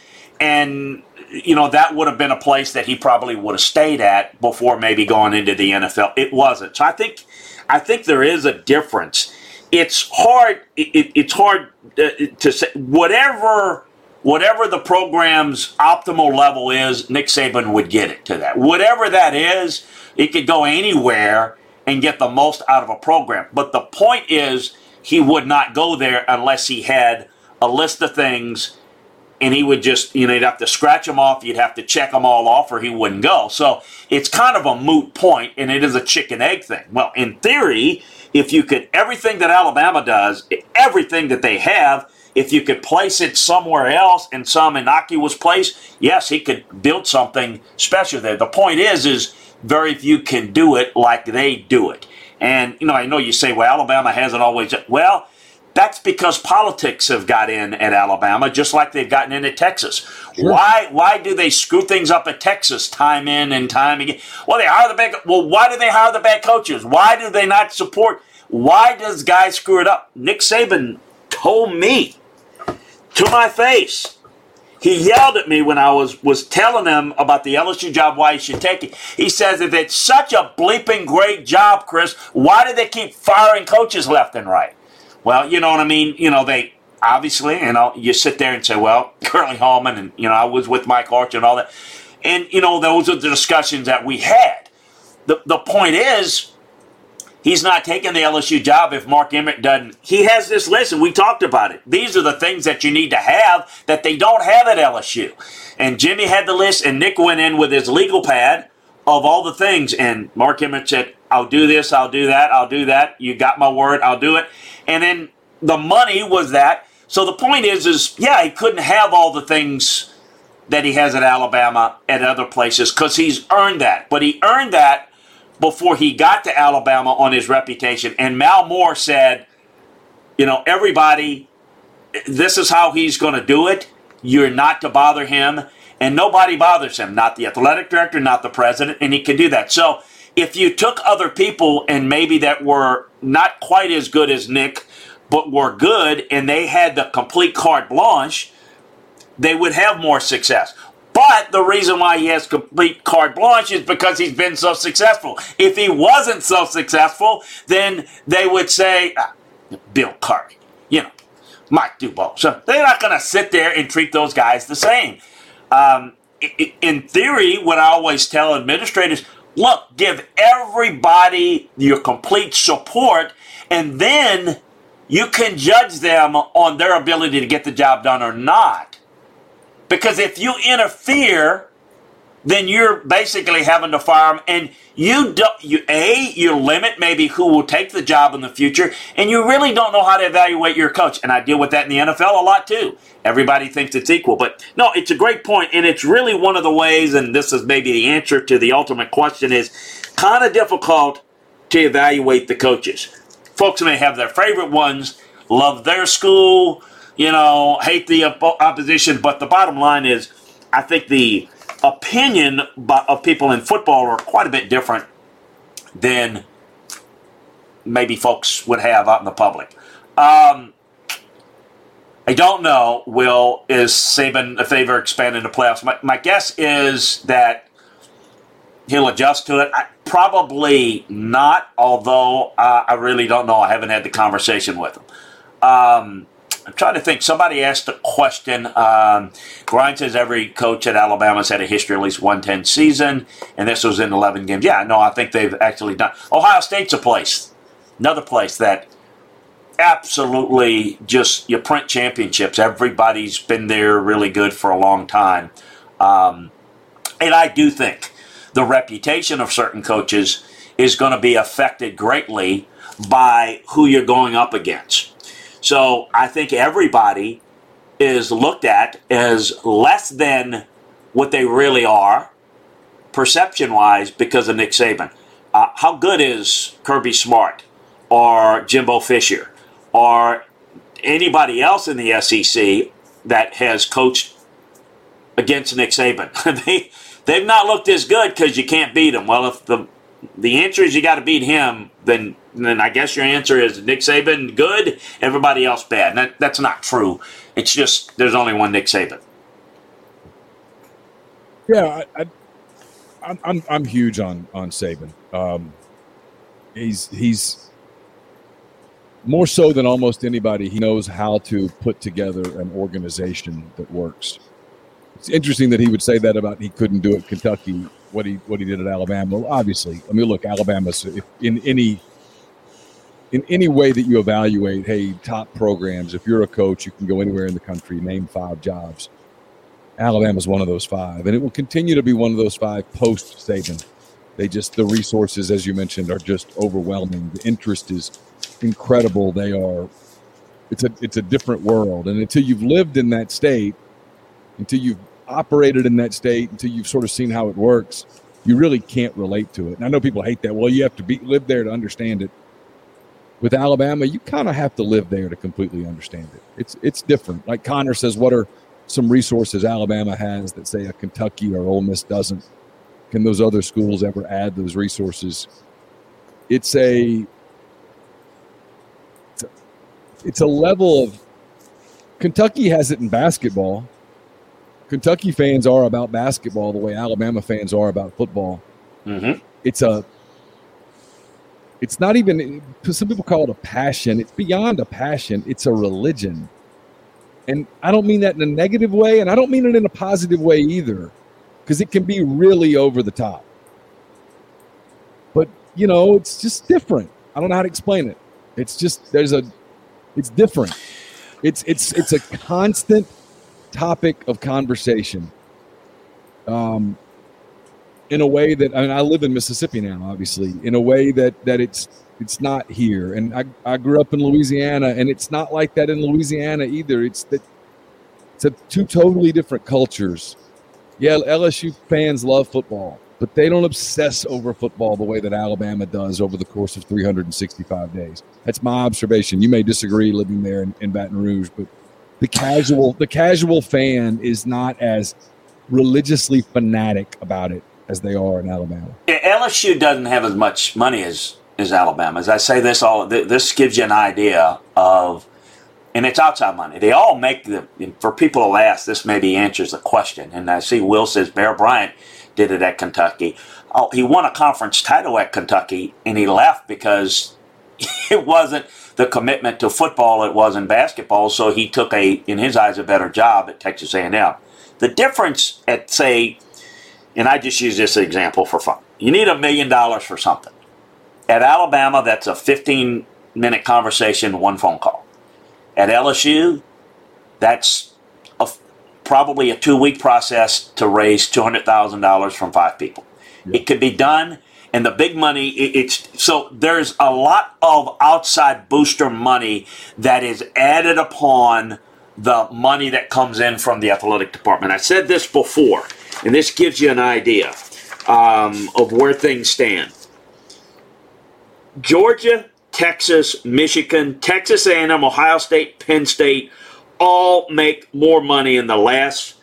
and that would have been a place that he probably would have stayed at before maybe going into the NFL. It wasn't. So I think there is a difference. It's hard. It's hard to say whatever the program's optimal level is. Nick Saban would get it to that. Whatever that is, it could go anywhere and get the most out of a program. But the point is, he would not go there unless he had a list of things. And he would just, you'd have to scratch them off. You'd have to check them all off or he wouldn't go. So it's kind of a moot point, and it is a chicken-egg thing. Well, in theory, if you could, everything that Alabama does, everything that they have, if you could place it somewhere else in some innocuous place, yes, he could build something special there. The point is very few can do it like they do it. And, I know you say, well, Alabama hasn't always, well, that's because politics have got in at Alabama, just like they've gotten in at Texas. Sure. Why do they screw things up at Texas time in and time again? Well, they hire the bad. Well, why do they hire the bad coaches? Why do they not support? Why does guys screw it up? Nick Saban told me to my face. He yelled at me when I was telling him about the LSU job, why he should take it. He says, if it's such a bleeping great job, Chris, why do they keep firing coaches left and right? Well, you know what I mean? They obviously, you sit there and say, well, Curly Hallman and, I was with Mike Arch and all that. And, those are the discussions that we had. The point is, he's not taking the LSU job if Mark Emmert doesn't. He has this list, and we talked about it. These are the things that you need to have that they don't have at LSU. And Jimmy had the list, and Nick went in with his legal pad of all the things. And Mark Emmert said, I'll do this, I'll do that, I'll do that. You got my word, I'll do it. And then the money was that. So the point is he couldn't have all the things that he has at Alabama at other places because he's earned that. But he earned that before he got to Alabama on his reputation. And Mal Moore said, everybody, this is how he's going to do it. You're not to bother him. And nobody bothers him, not the athletic director, not the president, and he can do that. So if you took other people and maybe that were not quite as good as Nick, but were good, and they had the complete carte blanche, they would have more success. But the reason why he has complete carte blanche is because he's been so successful. If he wasn't so successful, then they would say, Bill Curry, Mike Dubois. So they're not going to sit there and treat those guys the same. In theory, what I always tell administrators, look, give everybody your complete support, and then you can judge them on their ability to get the job done or not. Because if you interfere, then you're basically having to fire them, and you limit maybe who will take the job in the future, and you really don't know how to evaluate your coach. And I deal with that in the NFL a lot too. Everybody thinks it's equal, but no, it's a great point, and it's really one of the ways, and this is maybe the answer to the ultimate question, is kind of difficult to evaluate the coaches. Folks may have their favorite ones, love their school, hate the opposition, but the bottom line is, I think the opinion of people in football are quite a bit different than maybe folks would have out in the public. I don't know, Will, is Saban, if they ever expand into playoffs. My guess is that he'll adjust to it. Probably not, although I really don't know. I haven't had the conversation with him. I'm trying to think. Somebody asked a question. Grind says every coach at Alabama's had a history at least 110 season, and this was in 11 games. Yeah, no, I think they've actually done. Ohio State's another place that absolutely just, you print championships. Everybody's been there really good for a long time. And I do think the reputation of certain coaches is going to be affected greatly by who you're going up against. So I think everybody is looked at as less than what they really are, perception-wise, because of Nick Saban. How good is Kirby Smart or Jimbo Fisher or anybody else in the SEC that has coached against Nick Saban. They've not looked as good because you can't beat them. Well, if the answer is you got to beat him, then I guess your answer is Nick Saban good, everybody else bad. And that's not true. It's just there's only one Nick Saban. Yeah, I'm huge on Saban. He's more so than almost anybody. He knows how to put together an organization that works. It's interesting that he would say that about he couldn't do it at Kentucky. What he did at Alabama. Well, obviously, I mean, look, Alabama's in any way that you evaluate, hey, top programs. If you're a coach, you can go anywhere in the country, name 5 jobs. Alabama's one of those 5, and it will continue to be one of those 5 post Saban. The resources, as you mentioned, are just overwhelming. The interest is incredible. It's a different world, and until you've lived in that state, until you've operated in that state, until you've sort of seen how it works, you really can't relate to it. And I know people hate that. Well, you have to live there to understand it. With Alabama, you kind of have to live there to completely understand it. It's different. Like Connor says, what are some resources Alabama has that, say, a Kentucky or Ole Miss doesn't? Can those other schools ever add those resources? It's a level of – Kentucky has it in basketball. Kentucky fans are about basketball the way Alabama fans are about football. Mm-hmm. It's not even – some people call it a passion. It's beyond a passion. It's a religion. And I don't mean that in a negative way, and I don't mean it in a positive way either, because it can be really over the top. But, it's just different. I don't know how to explain it. It's just it's different. It's a constant topic of conversation in a way that, I live in Mississippi now, obviously, in a way that it's not here. And I grew up in Louisiana, and it's not like that in Louisiana either. It's 2 totally different cultures. Yeah, LSU fans love football, but they don't obsess over football the way that Alabama does over the course of 365 days. That's my observation. You may disagree living there in Baton Rouge, but the casual fan is not as religiously fanatic about it as they are in Alabama. LSU doesn't have as much money as Alabama. As I say this gives you an idea of, and it's outside money. They all make for people to ask, this maybe answers the question. And I see Will says Bear Bryant did it at Kentucky. Oh, he won a conference title at Kentucky, and he left because it wasn't the commitment to football it was in basketball, so he took in his eyes, a better job at Texas A&M. The difference at, say, and I just use this example for fun. You need $1 million for something. At Alabama, that's a 15-minute conversation, 1 phone call. At LSU, that's probably a 2-week process to raise $200,000 from 5 people. Yeah. It could be done, and the big money, so there's a lot of outside booster money that is added upon the money that comes in from the athletic department. I said this before, and this gives you an idea of where things stand. Georgia, Texas, Michigan, Texas A&M, Ohio State, Penn State all make more money in the last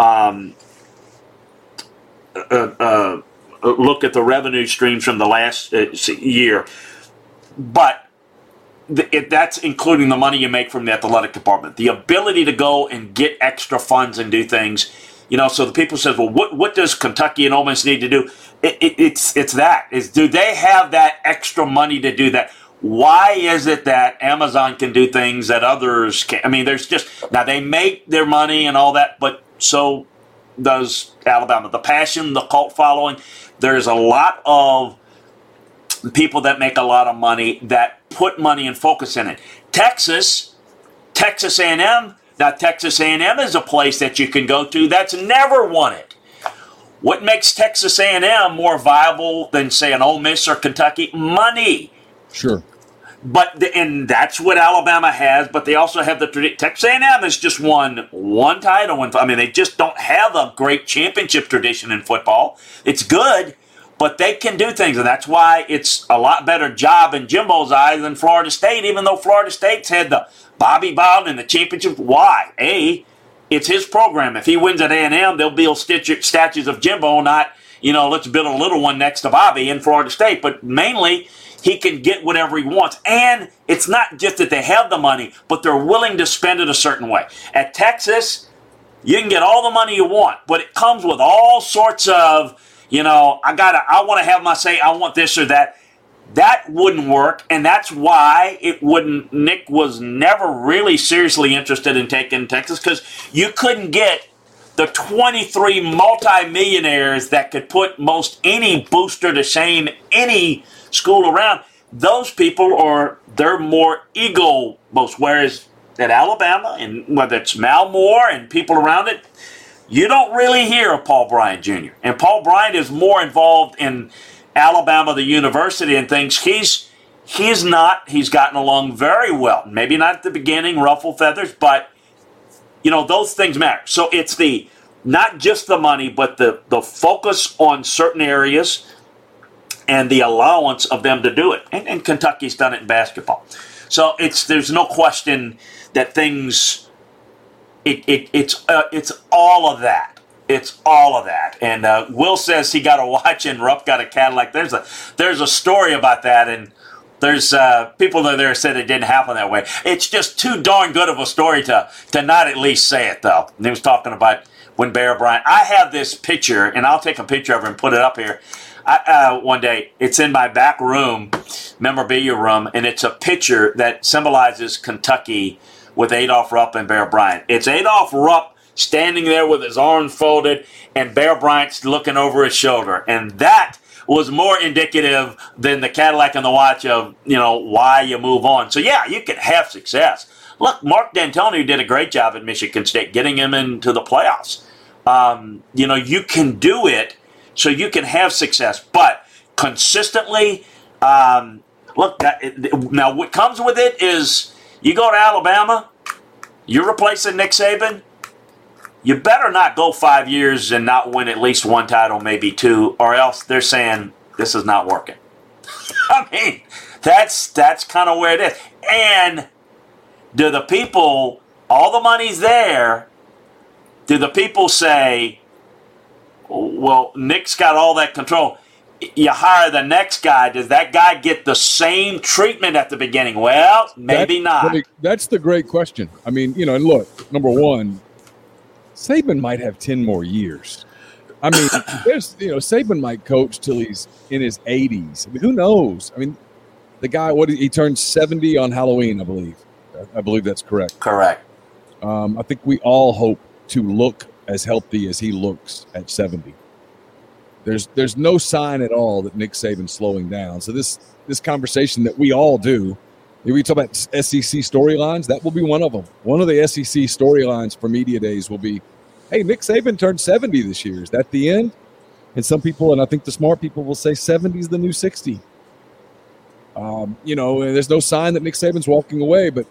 look at the revenue streams from the last year. But that's including the money you make from the athletic department. The ability to go and get extra funds and do things. So the people says, well, what does Kentucky and Ole Miss need to do? It's that. Do they have that extra money to do that? Why is it that Amazon can do things that others can't? I mean, now they make their money and all that, but so does Alabama. The passion, the cult following, there's a lot of people that make a lot of money that put money and focus in it. Texas A&M, now Texas A&M is a place that you can go to that's never won it. What makes Texas A&M more viable than, say, an Ole Miss or Kentucky? Money. Sure. And that's what Alabama has, but they also have the tradition. Texas A&M has just won 1 title. They just don't have a great championship tradition in football. It's good, but they can do things, and that's why it's a lot better job in Jimbo's eyes than Florida State, even though Florida State's had the Bobby Bowden and the championship. Why? it's his program. If he wins at A&M, they'll build statues of Jimbo, not, let's build a little one next to Bobby in Florida State. But mainly, he can get whatever he wants. And it's not just that they have the money, but they're willing to spend it a certain way. At Texas, you can get all the money you want, but it comes with all sorts of, I want to have my say, I want this or that. That wouldn't work, and that's why Nick was never really seriously interested in taking Texas, because you couldn't get the 23 multimillionaires that could put most any booster to shame, any school around. Those people they're more ego most, whereas at Alabama, and whether it's Mal Moore and people around it, you don't really hear of Paul Bryant Jr. And Paul Bryant is more involved in Alabama, the university, and things. He's not. He's gotten along very well. Maybe not at the beginning, ruffle feathers, but those things matter. So it's not just the money, but the focus on certain areas and the allowance of them to do it. And Kentucky's done it in basketball. So there's no question that things. It's all of that. It's all of that. And Will says he got a watch and Rupp got a Cadillac. There's a story about that, and there's people that there said it didn't happen that way. It's just too darn good of a story to not at least say it, though. And he was talking about when Bear Bryant. I have this picture, and I'll take a picture of it and put it up here. One day, it's in my back room, memorabilia room, and it's a picture that symbolizes Kentucky with Adolph Rupp and Bear Bryant. It's Adolph Rupp standing there with his arms folded, and Bear Bryant's looking over his shoulder. And that was more indicative than the Cadillac and the watch of, why you move on. So, yeah, you can have success. Look, Mark D'Antoni did a great job at Michigan State getting him into the playoffs. You can do it so you can have success. But consistently, now what comes with it is you go to Alabama, you're replacing Nick Saban, you better not go 5 years and not win at least one title, maybe two, or else they're saying this is not working. I mean, that's kind of where it is. And do the people, all the money's there, do the people say, well, Nick's got all that control. You hire the next guy. Does that guy get the same treatment at the beginning? Well, maybe not. That's the great question. I mean, and look, number one, Saban might have 10 more years. I mean, Saban might coach till he's in his 80s. I mean, who knows? I mean, the guy, he turned 70 on Halloween, I believe. I believe that's correct. Correct. I think we all hope to look as healthy as he looks at 70. There's no sign at all that Nick Saban's slowing down. So this conversation that we all do, if we talk about SEC storylines, that will be one of them. One of the SEC storylines for media days will be, hey, Nick Saban turned 70 this year. Is that the end? And some people, and I think the smart people, will say 70 is the new 60. And there's no sign that Nick Saban's walking away, but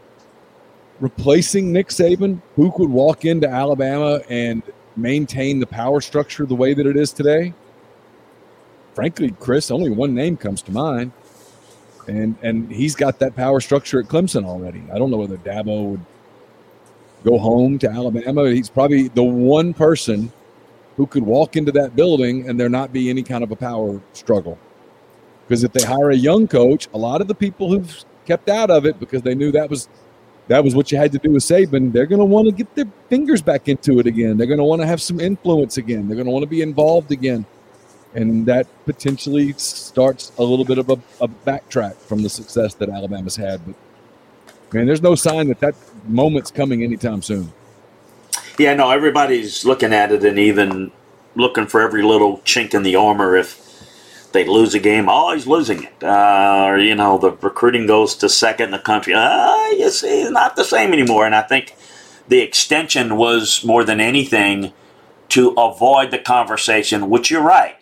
replacing Nick Saban, who could walk into Alabama and maintain the power structure the way that it is today? Frankly, Chris, only one name comes to mind. And he's got that power structure at Clemson already. I don't know whether Dabo would go home to Alabama. He's probably the one person who could walk into that building and there not be any kind of a power struggle. Because if they hire a young coach, a lot of the people who've kept out of it because they knew that was what you had to do with Saban, they're going to want to get their fingers back into it again. They're going to want to have some influence again. They're going to want to be involved again. And that potentially starts a little bit of a backtrack from the success that Alabama's had. But, man, there's no sign that moment's coming anytime soon. Yeah, no, everybody's looking at it and even looking for every little chink in the armor if they lose a game. Oh, he's losing it. Or, the recruiting goes to second in the country. You see, it's not the same anymore. And I think the extension was more than anything to avoid the conversation, which you're right.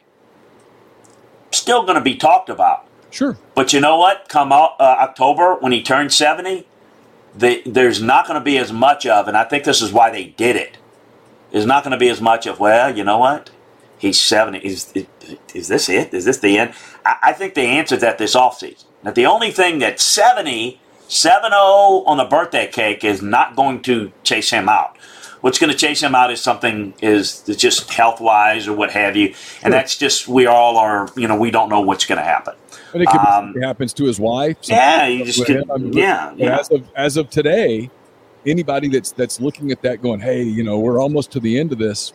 Still going to be talked about. Sure. But you know what? Come October, when he turns 70, there's not going to be as much of, and I think this is why they did it, there's not going to be as much of, well, you know what? He's 70. Is this it? Is this the end? I think they answered that this offseason. That the only thing that 70 on the birthday cake is not going to chase him out. What's going to chase him out is just health-wise or what have you. And that's just, we all are, we don't know what's going to happen. And it could be something happens to his wife. Yeah, you just could, As of today, anybody that's looking at that going, hey, we're almost to the end of this,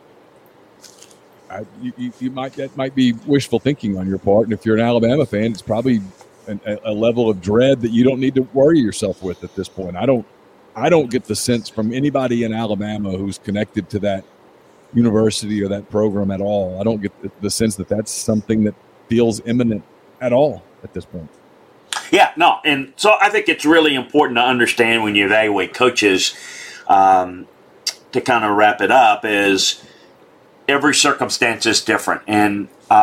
that might be wishful thinking on your part. And if you're an Alabama fan, it's probably a level of dread that you don't need to worry yourself with at this point. I don't get the sense from anybody in Alabama who's connected to that university or that program at all. I don't get the sense that that's something that feels imminent at all at this point. Yeah, no. And so I think it's really important to understand when you evaluate coaches, to kind of wrap it up, is every circumstance is different. And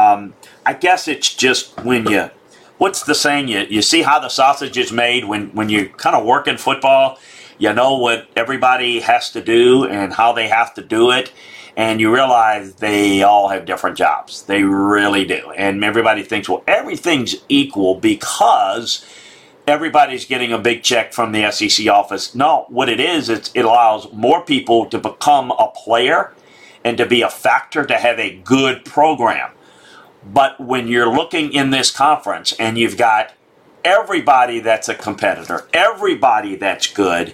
I guess it's just what's the saying? You see how the sausage is made when you kind of work in football. You know what everybody has to do and how they have to do it. And you realize they all have different jobs. They really do. And everybody thinks, well, everything's equal because everybody's getting a big check from the SEC office. No, what it is, it allows more people to become a player and to be a factor to have a good program. But when you're looking in this conference and you've got everybody that's a competitor, everybody that's good,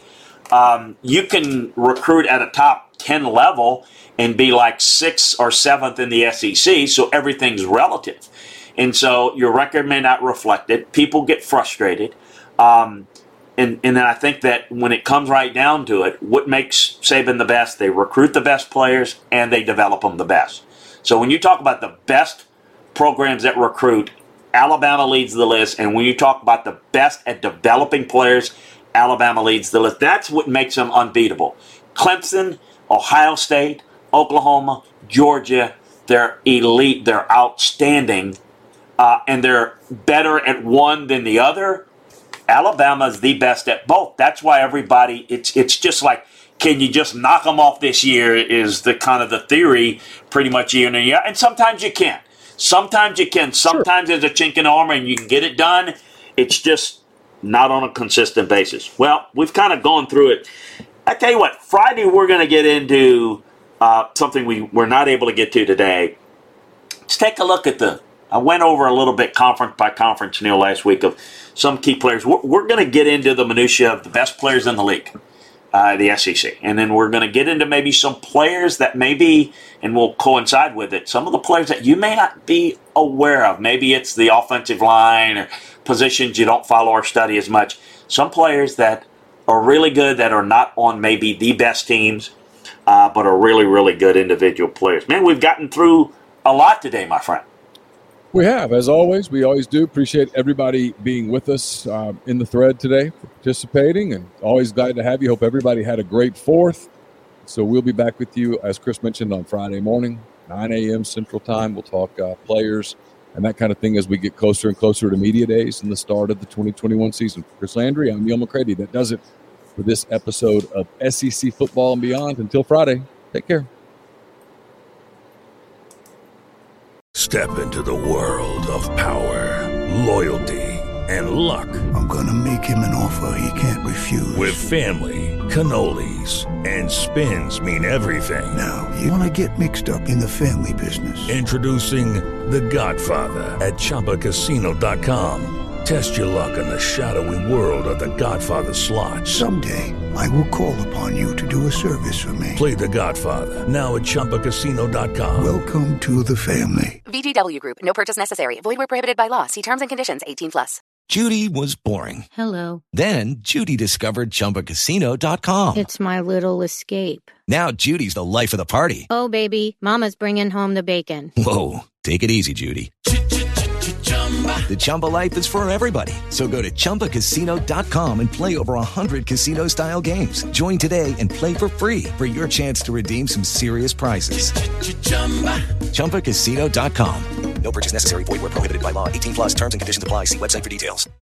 you can recruit at a top 10 level and be like 6th or 7th in the SEC, so everything's relative. And so your record may not reflect it. People get frustrated. And then I think that when it comes right down to it, what makes Saban the best? They recruit the best players and they develop them the best. So when you talk about the best programs that recruit, Alabama leads the list. And when you talk about the best at developing players, Alabama leads the list. That's what makes them unbeatable. Clemson, Ohio State, Oklahoma, Georgia, they're elite, they're outstanding, and they're better at one than the other. Alabama's the best at both. That's why everybody, it's just like, can you just knock them off this year is the kind of the theory pretty much year in and year. And sometimes you can. Sometimes you can. Sometimes there's a chink in the armor and you can get it done. It's just not on a consistent basis. Well, we've kind of gone through it. I tell you what, Friday we're going to get into something we're not able to get to today. Let's take a look at I went over a little bit conference by conference, Neil, last week of some key players. We're going to get into the minutia of the best players in the league, the SEC. And then we're going to get into maybe some players that maybe, and will coincide with it, some of the players that you may not be aware of. Maybe it's the offensive line or positions you don't follow or study as much. Some players that are really good that are not on maybe the best teams, but are really, really good individual players. Man, we've gotten through a lot today, my friend. We have, as always. We always do. Appreciate everybody being with us in the thread today, for participating, and always glad to have you. Hope everybody had a great 4th. So we'll be back with you, as Chris mentioned, on Friday morning, 9 a.m. Central Time. We'll talk players and that kind of thing as we get closer and closer to media days and the start of the 2021 season. For Chris Landry, I'm Neil McCready. That does it for this episode of SEC Football and Beyond. Until Friday, take care. Step into the world of power, loyalty, and luck. I'm going to make him an offer he can't refuse. With family, cannolis, and spins mean everything. Now, you want to get mixed up in the family business. Introducing The Godfather at ChumbaCasino.com. Test your luck in the shadowy world of The Godfather slot. Someday, I will call upon you to do a service for me. Play The Godfather, now at ChumbaCasino.com. Welcome to the family. VGW Group. No purchase necessary. Void where prohibited by law. See terms and conditions. 18+. Judy was boring. Hello. Then Judy discovered ChumbaCasino.com. It's my little escape. Now Judy's the life of the party. Oh, baby, mama's bringing home the bacon. Whoa, take it easy, Judy. The Chumba life is for everybody. So go to ChumbaCasino.com and play over 100 casino-style games. Join today and play for free for your chance to redeem some serious prizes. ChumbaCasino.com. No purchase necessary. Void where prohibited by law. 18+. Terms and conditions apply. See website for details.